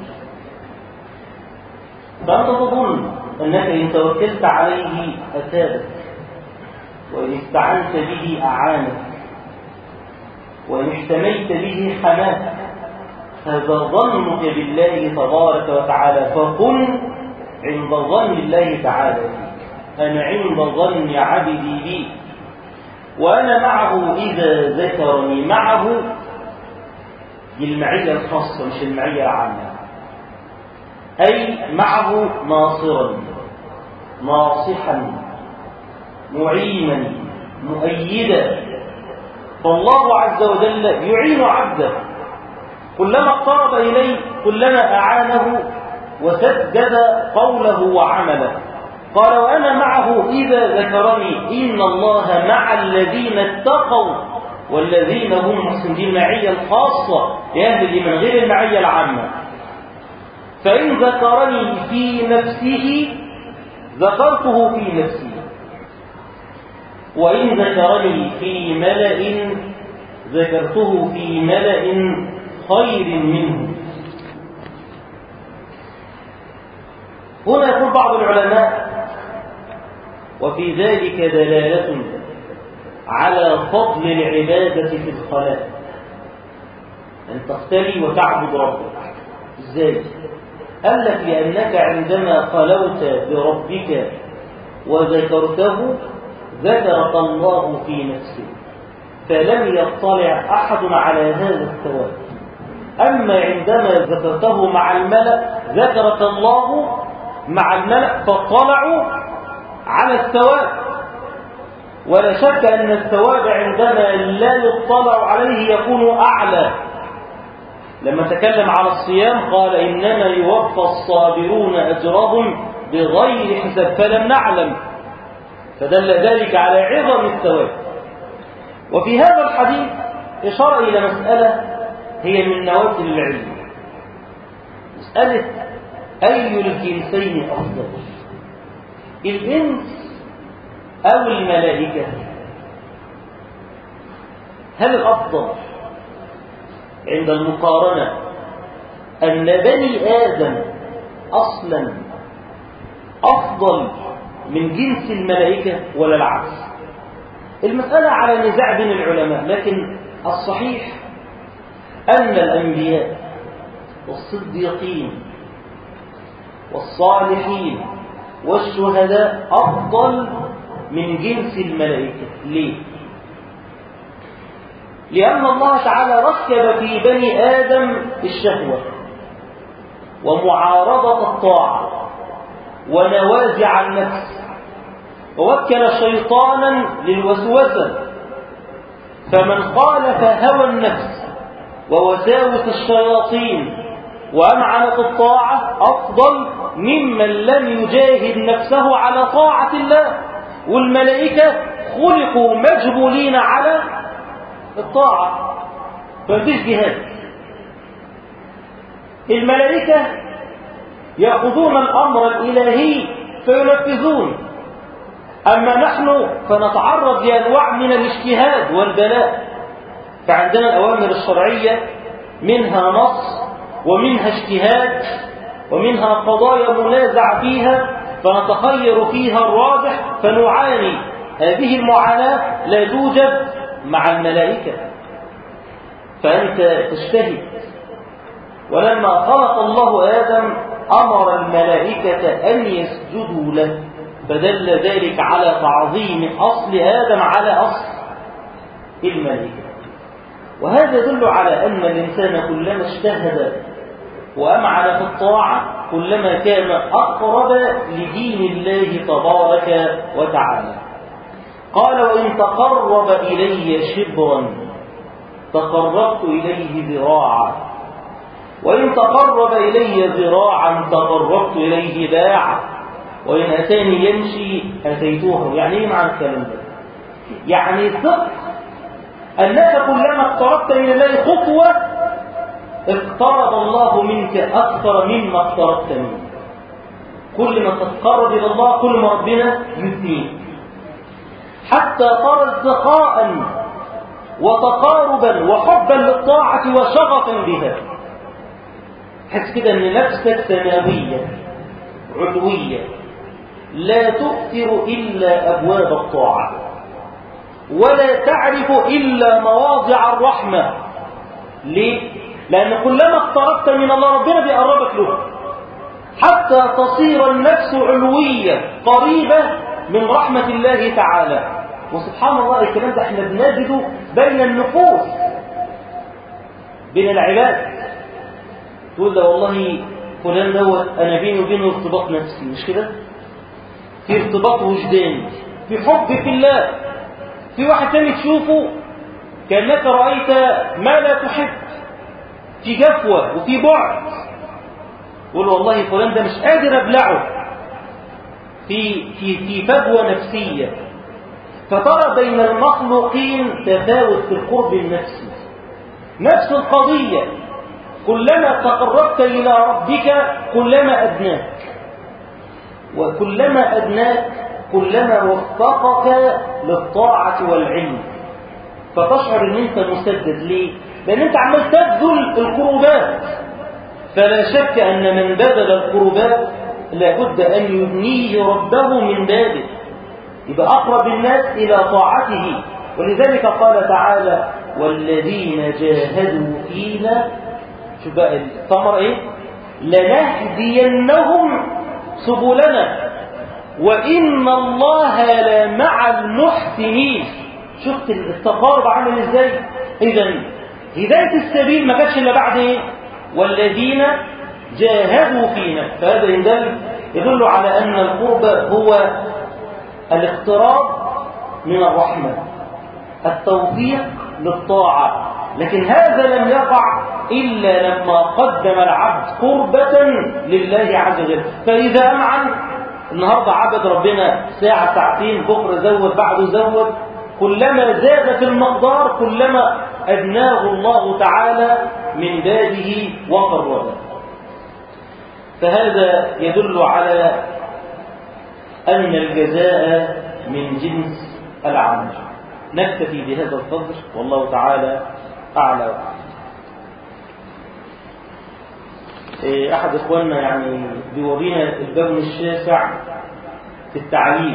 فأنت تظن أنك إن توكلت عليه أتابك، وإن استعنت به أعانك، وإن احتميت به حماك. هذا ظنك بالله تبارك وتعالى. فكن عند ظن الله تعالى فيك. أنا عند ظن عبدي بي وأنا معه إذا ذكرني. معه دي المعية الخاصة مش المعية العامة. أي معه ناصرا ناصحا معينا مؤيدا. فالله عز وجل يعين عبده كلما اقترب إليه، كلما أعانه وسدد قوله وعمله. قال وأنا معه إذا ذكرني. إن الله مع الذين اتقوا والذين هم محسنون. دي المعية الخاصة يعني من غير المعية العامة. فإن ذكرني في نفسه ذكرته في نفسي، وإن ذكرني في ملأ ذكرته في ملأ خير منه. هنا يقول بعض العلماء وفي ذلك دلالة على فضل العبادة في الخلاء، أن تختلي وتعبد ربك. إزاي؟ قال لك لأنك عندما خلوت بربك وذكرته ذكرك الله في نفسه، فلم يطلع أحد على هذا الثواب. أما عندما ذكرته مع الملأ ذكرك الله مع الملأ فاطلعوا على الثواب، ولا شك أن الثواب عندما لا يطلع عليه يكون أعلى. لما تكلم على الصيام قال إنما يوفى الصابرون أجرهم بغير حساب، فلم نعلم، فدل ذلك على عظم الثواب. وفي هذا الحديث إشارة إلى مسألة هي من نوافل العلم، مسألة أي الجنسين أفضل، الإنس أو الملائكة؟ هل الأفضل عند المقارنة أن بني آدم أصلا أفضل من جنس الملائكة ولا العكس؟ المسألة على نزاع بين العلماء، لكن الصحيح أن الأنبياء والصديقين والصالحين والشهداء أفضل من جنس الملائكة. ليه؟ لأن الله تعالى ركب في بني آدم الشهوة ومعارضة الطاعة ونوازع النفس، ووكل شيطانا للوسوسة، فمن خالف هوى النفس ووساوس الشياطين وأمعن في الطاعة أفضل ممن لم يجاهد نفسه على طاعة الله. والملائكة خلقوا مجبولين على الطاعة، فمفيش جهاد. الملائكة يأخذون الأمر الإلهي فينفذون، أما نحن فنتعرض لأنواع من الاجتهاد والبلاء. فعندنا الأوامر الشرعية منها نص ومنها اجتهاد ومنها قضايا منازع فيها فنتخير فيها الراجح فنعاني. هذه المعاناة لا توجد مع الملائكة، فأنت تجتهد. ولما خلق الله آدم أمر الملائكة أن يسجدوا له، فدل ذلك على تعظيم أصل آدم على أصل الملائكة. وهذا يدل على أن الإنسان كلما اجتهد وأمعن في الطاعة كلما كان أقرب لدين الله تبارك وتعالى. قال وإن تقرب إلي شبرا تقربت إليه ذراعا، وإن تقرب إلي ذراعا تقربت إليه باعا، وإن أتاني يمشي أتيته. يعني إيه معنى الكلام ده؟ يعني ثق أنك كلما اقتربت من الله خطوة اقترب الله منك أكثر مما اقتربت منه. كل ما تتقرب إلى الله كل ما ربنا يديك، حتى ترى ازدقاء وتقاربا وحبا للطاعة وشغفا بها. حس كده أن نفسك سماوية علوية لا تؤثر إلا أبواب الطاعة ولا تعرف إلا مواضع الرحمة. ليه؟ لأن كلما اقتربت من الله ربنا بيقربك له حتى تصير النفس علوية قريبة من رحمة الله تعالى. وسبحان الله الكلام ده احنا بنجده بين النفوس بين العباد. تقول ده والله فلان دوت أنا بيني وبينه ارتباط نفسي، مش كده؟ في ارتباط وجداني، في حب في الله. في واحد تاني تشوفه كأنك رأيت ما لا تحب، في جفوة وفي بعد. تقول والله فلان ده مش قادر أبلعه، في في في فجوة نفسية. فترى بين المخلوقين تفاوت في القرب النفسي. نفس القضية، كلما تقربت إلى ربك كلما أدناك، وكلما أدناك كلما وفقك للطاعة والعلم، فتشعر أن أنت مسدد. ليه؟ لأن أنت عمال تبذل القربات. فلا شك أن من بذل القربات لابد أن يبنيه ربه من بابه، يبقى أقرب الناس إلى طاعته. ولذلك قال تعالى والذين جاهدوا فينا، شوف بقى الثمر إيه؟ لنهدينهم سبلنا وإن الله لمع المحسنين. شفت التقارب عامل إزاي؟ إذن هداية السبيل ما كانتش إلا بعد إيه؟ والذين جاهدوا فينا. فهذا يدل يدل على أن القرب هو الاقتراب من الرحمة، التوفيق للطاعة. لكن هذا لم يقع إلا لما قدم العبد قربة لله عز وجل. فإذا أمعن النهاردة عبد ربنا ساعة ساعتين، بكرة زود، بعده زود، كلما زاد في المقدار كلما أدناه الله تعالى من باده وقربه. فهذا يدل على أن الجزاء من جنس العمل. نكتفي بهذا القدر والله تعالى أعلى وأعلى. أحد إخواننا يعني بيورينا الباب الشاسع في التعليم.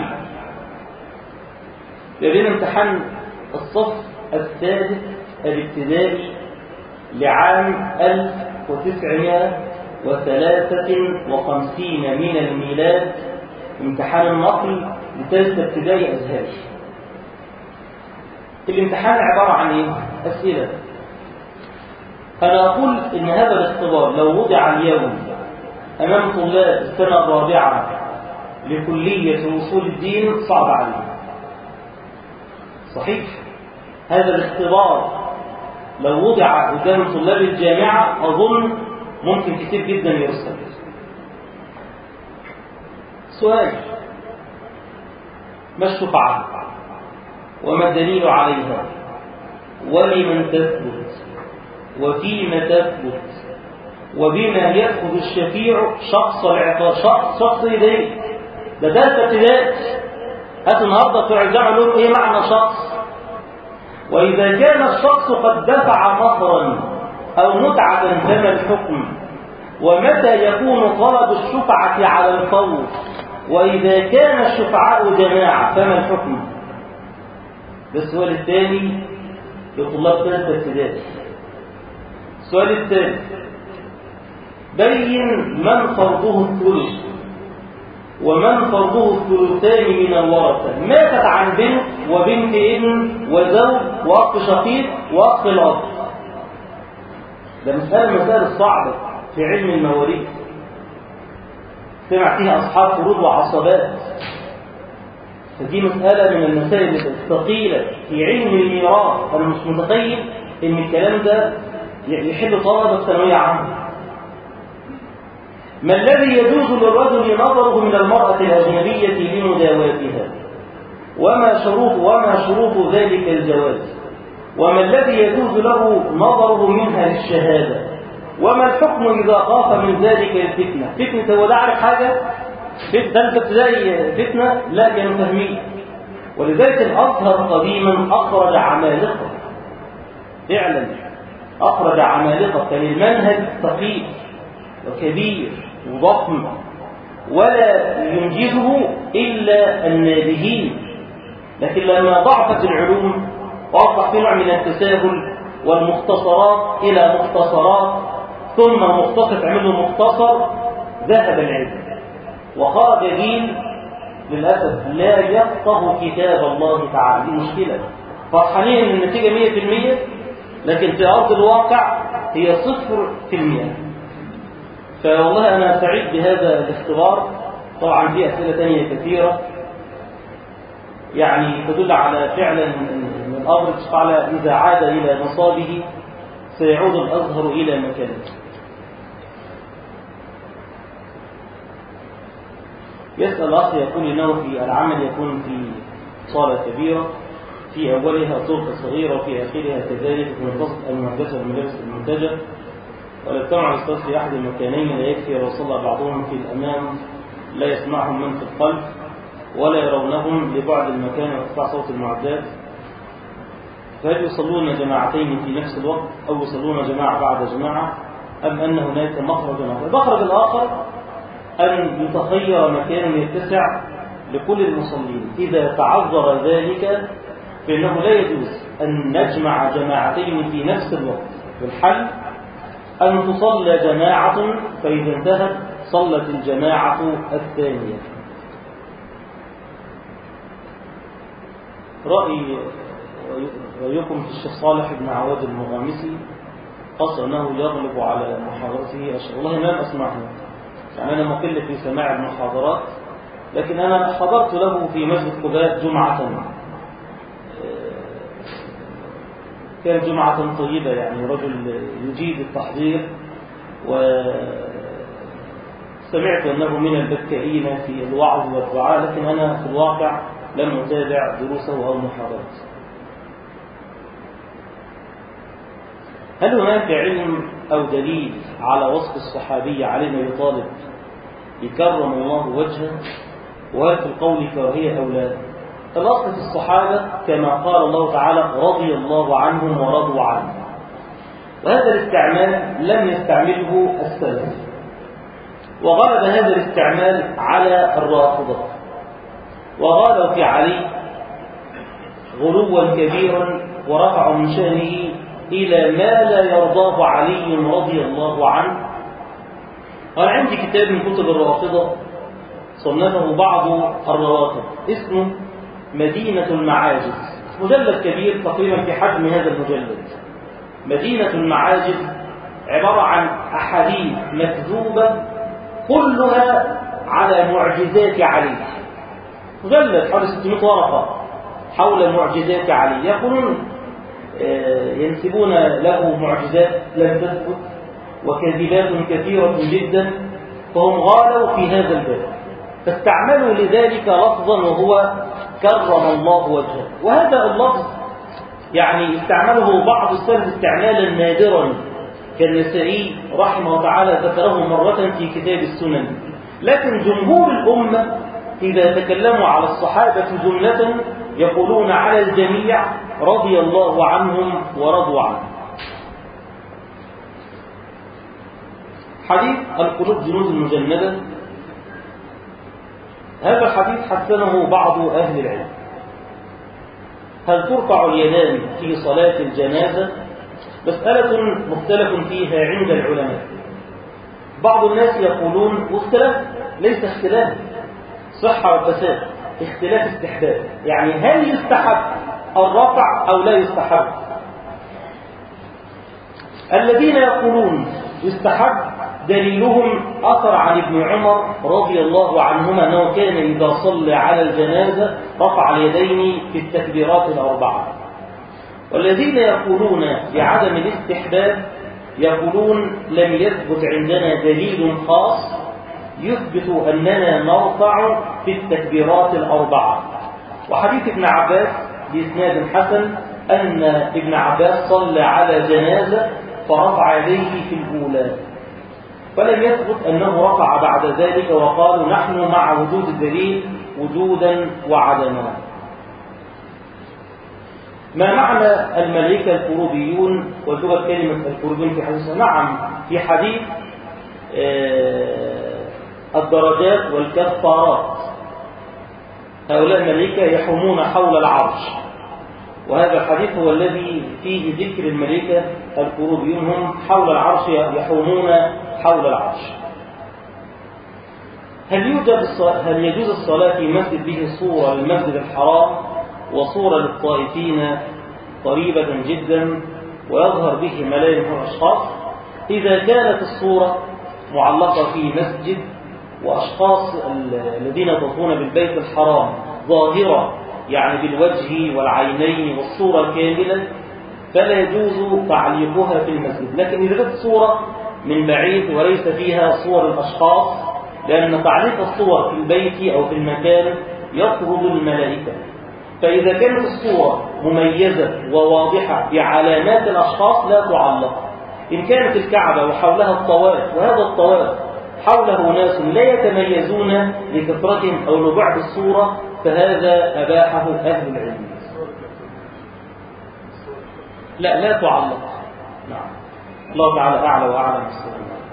بيورينا امتحان الصف السادس الابتدائي لعام ألف وتسعمائة وثلاثة وخمسين من الميلاد، امتحان النقل لثالث ابتدائي أزهري. الامتحان عبارة عن إيه؟ أسئلة. أنا أقول إن هذا الاختبار لو وضع اليوم أمام طلاب السنة الرابعة لكلية أصول الدين صعب عليهم. صحيح؟ هذا الاختبار لو وضع قدام طلاب الجامعة أظن ممكن كتير جدا يرسل. سؤال: ما الشفعة؟ وما الدليل عليها؟ ولمن تثبت؟ وفيما تثبت؟ وبما يأخذ الشفيع شخص العقاب؟ شخص شخص إيه؟ ده ده ابتدائي. هات النهارده بتوع الجامعة لهم إيه معنى شخص؟ وإذا كان الشخص قد دفع مهرا أو متعة فما الحكم؟ ومتى يكون طلب الشفعة على الفور؟ وإذا كان الشفعاء جماعة فما الحكم؟ ده السؤال الثاني لطلاب ثالثة ابتدائي. السؤال الثالث: بين من فرضه الثلث ومن فرضه الثلثان من الورثة. ماتت عن بنت وبنت ابن وزوج وأخ شقيق وأخ الأب. ده مسألة مسائل صعبة في علم المواريث، سمع فيها أصحاب فروض وعصبات. فدي مسألة من المسائل الثقيلة في علم الميراث. أنا مش متخيل إن الكلام ده يحل طلبة ثانوية عامة. ما الذي يجوز للرجل نظره من المرأة الأجنبية لمداواتها؟ وما شروط وما شروط ذلك الجواز؟ وما الذي يجوز له نظره منها للشهادة؟ وما الحكم إذا خاف من ذلك الفتنة؟ فتنة هو ده عارف حاجة؟ فتنة ابتدائي فتنة؟ لا، كانوا فاهمين. ولذلك الأزهر قديما أخرج عمالقة، فعلا أخرج عمالقة. كان المنهج ثقيل وكبير وضخم ولا ينجزه إلا النابهين. لكن لما ضعفت العلوم وأصبح في نوع من التساهل والمختصرات إلى مختصرات ثم المختصر عمله مختصر، ذهب العلم وخرج جيل للأسف لا يفقه كتاب الله تعالى. دي مشكلة. فرحانين ان النتيجة مية في المية، لكن في أرض الواقع هي صفر في المية. فوالله أنا سعيد بهذا الاختبار. طبعا في أسئلة تانية كثيرة يعني تدل على فعلا من الأمر تعالى إذا عاد إلى نصابه سيعود الأزهر إلى مكانه. يسأل الأخ يقول إنه في العمل يكون في صالة كبيرة، في أولها طرقة صغيرة وفي آخرها كذلك في منتصف المهندسة والملابس المنتجة، ولا اجتمع الاستاذ في أحد المكانين لا يكفي لو صلى بعضهم في الأمام لا يسمعهم من في الخلف ولا يرونهم لبعد المكان وارتفاع صوت المعدات، فهل يصلون جماعتين في نفس الوقت أو يصلون جماعة بعد جماعة أم أن هناك مخرج آخر؟ المخرج الآخر أن يتخير مكان يتسع لكل المصلين. إذا تعذر ذلك فإنه لا يجوز أن نجمع جماعتين في نفس الوقت. والحل أن تصلى جماعة فإذا انتهت صلت الجماعة الثانية. رأي رأيكم في الشيخ صالح بن عواد المغامسي خاصة أنه يغلب على محاضرته أشهر. والله ما أسمعه، يعني أنا مقل في سماع المحاضرات، لكن أنا حضرت له في مسجد قباء جمعة، كان جمعة طيبة، يعني رجل يجيد التحضير، وسمعت أنه من البكائين في الوعظ والدعاء، لكن أنا في الواقع لم أتابع دروسه أو محاضراته. هل هناك علم أو دليل على وصف الصحابي علي بن أبي طالب يكرم الله وجهه، وهل في القول كراهية أو لا؟ الأصل في الصحابة كما قال الله تعالى رضي الله عنهم ورضوا عنه، وهذا الاستعمال لم يستعمله السلف، وغلب هذا الاستعمال على الرافضة، وغالوا في علي غلوا كبيرا ورفعوا من شأنه إلى ما لا يرضاه علي رضي الله عنه. وأنا عندي كتاب من كتب الرافضة صنفه بعض الروافض اسمه مدينة المعاجز، مجلد كبير تقريبا في حجم هذا المجلد. مدينة المعاجز عبارة عن أحاديث مكذوبة كلها على معجزات علي، مجلد حوالي ستمائة ورقة حول معجزات علي، يقولون ينسبون له معجزات لم تثبت وكذبات كثيرة جدا، فهم غالوا في هذا الباب، فاستعملوا لذلك لفظا وهو كرم الله وجهه. وهذا اللفظ يعني استعمله بعض السلف استعمالا نادرا، كالنسائي رحمه الله تعالى ذكره مرة في كتاب السنن، لكن جمهور الأمة إذا تكلموا على الصحابة جملة يقولون على الجميع رضي الله عنهم ورضوا عنه. حديث القلوب جنود المجندة، هذا الحديث حسنه بعض أهل العلم. هل ترفع اليدان في صلاة الجنازة؟ مسألة مختلف فيها عند العلماء. بعض الناس يقولون، واختلاف ليس اختلاف صحة وفساد، اختلاف استحباب، يعني هل يستحب الرفع أو لا يستحب؟ الذين يقولون يستحب دليلهم أثر عن ابن عمر رضي الله عنهما أنه كان إذا صلى على الجنازة رفع اليدين في التكبيرات الأربعة. والذين يقولون بعدم الاستحباب يقولون لم يثبت عندنا دليل خاص يثبت أننا نرفع في التكبيرات الأربعة. وحديث ابن عباس بإسناد حسن أن ابن عباس صلى على جنازة فرفع يديه في الأولى، فلم يثبت أنه رفع بعد ذلك، وقالوا نحن مع وجود الدليل وجودا وعدما. ما معنى الملائكة الكروبيون وتوجد كلمة الكروبيون في حديث؟ نعم، في حديث الدرجات والكفارات، هؤلاء الملائكة يحومون حول العرش، وهذا الحديث هو الذي فيه ذكر الملائكة الكروبيون، هم حول العرش يحومون حول العرش. هل يوجد هل يجوز الصلاة في مسجد به صورة للمسجد الحرام وصورة للطائفين قريبة جدا ويظهر به ملايين الأشخاص؟ إذا كانت الصورة معلقة في مسجد وأشخاص الذين يطوفون بالبيت الحرام ظاهرة، يعني بالوجه والعينين والصورة كاملة، فلا يجوز تعليقها في المسجد. لكن إذا كانت صورة من بعيد وليس فيها صور الأشخاص، لأن تعليق الصور في البيت أو في المكان يطرد الملائكة، فإذا كانت الصورة مميزة وواضحة بعلامات الأشخاص لا تعلق. إن كانت الكعبة وحولها الطواف، وهذا الطواف حوله ناس لا يتميزون لكثرتهم أو لبعد الصورة، فهذا أباحه أهل العلم. لا لا تعلق. نعم، الله تعالى أعلى وأعلم.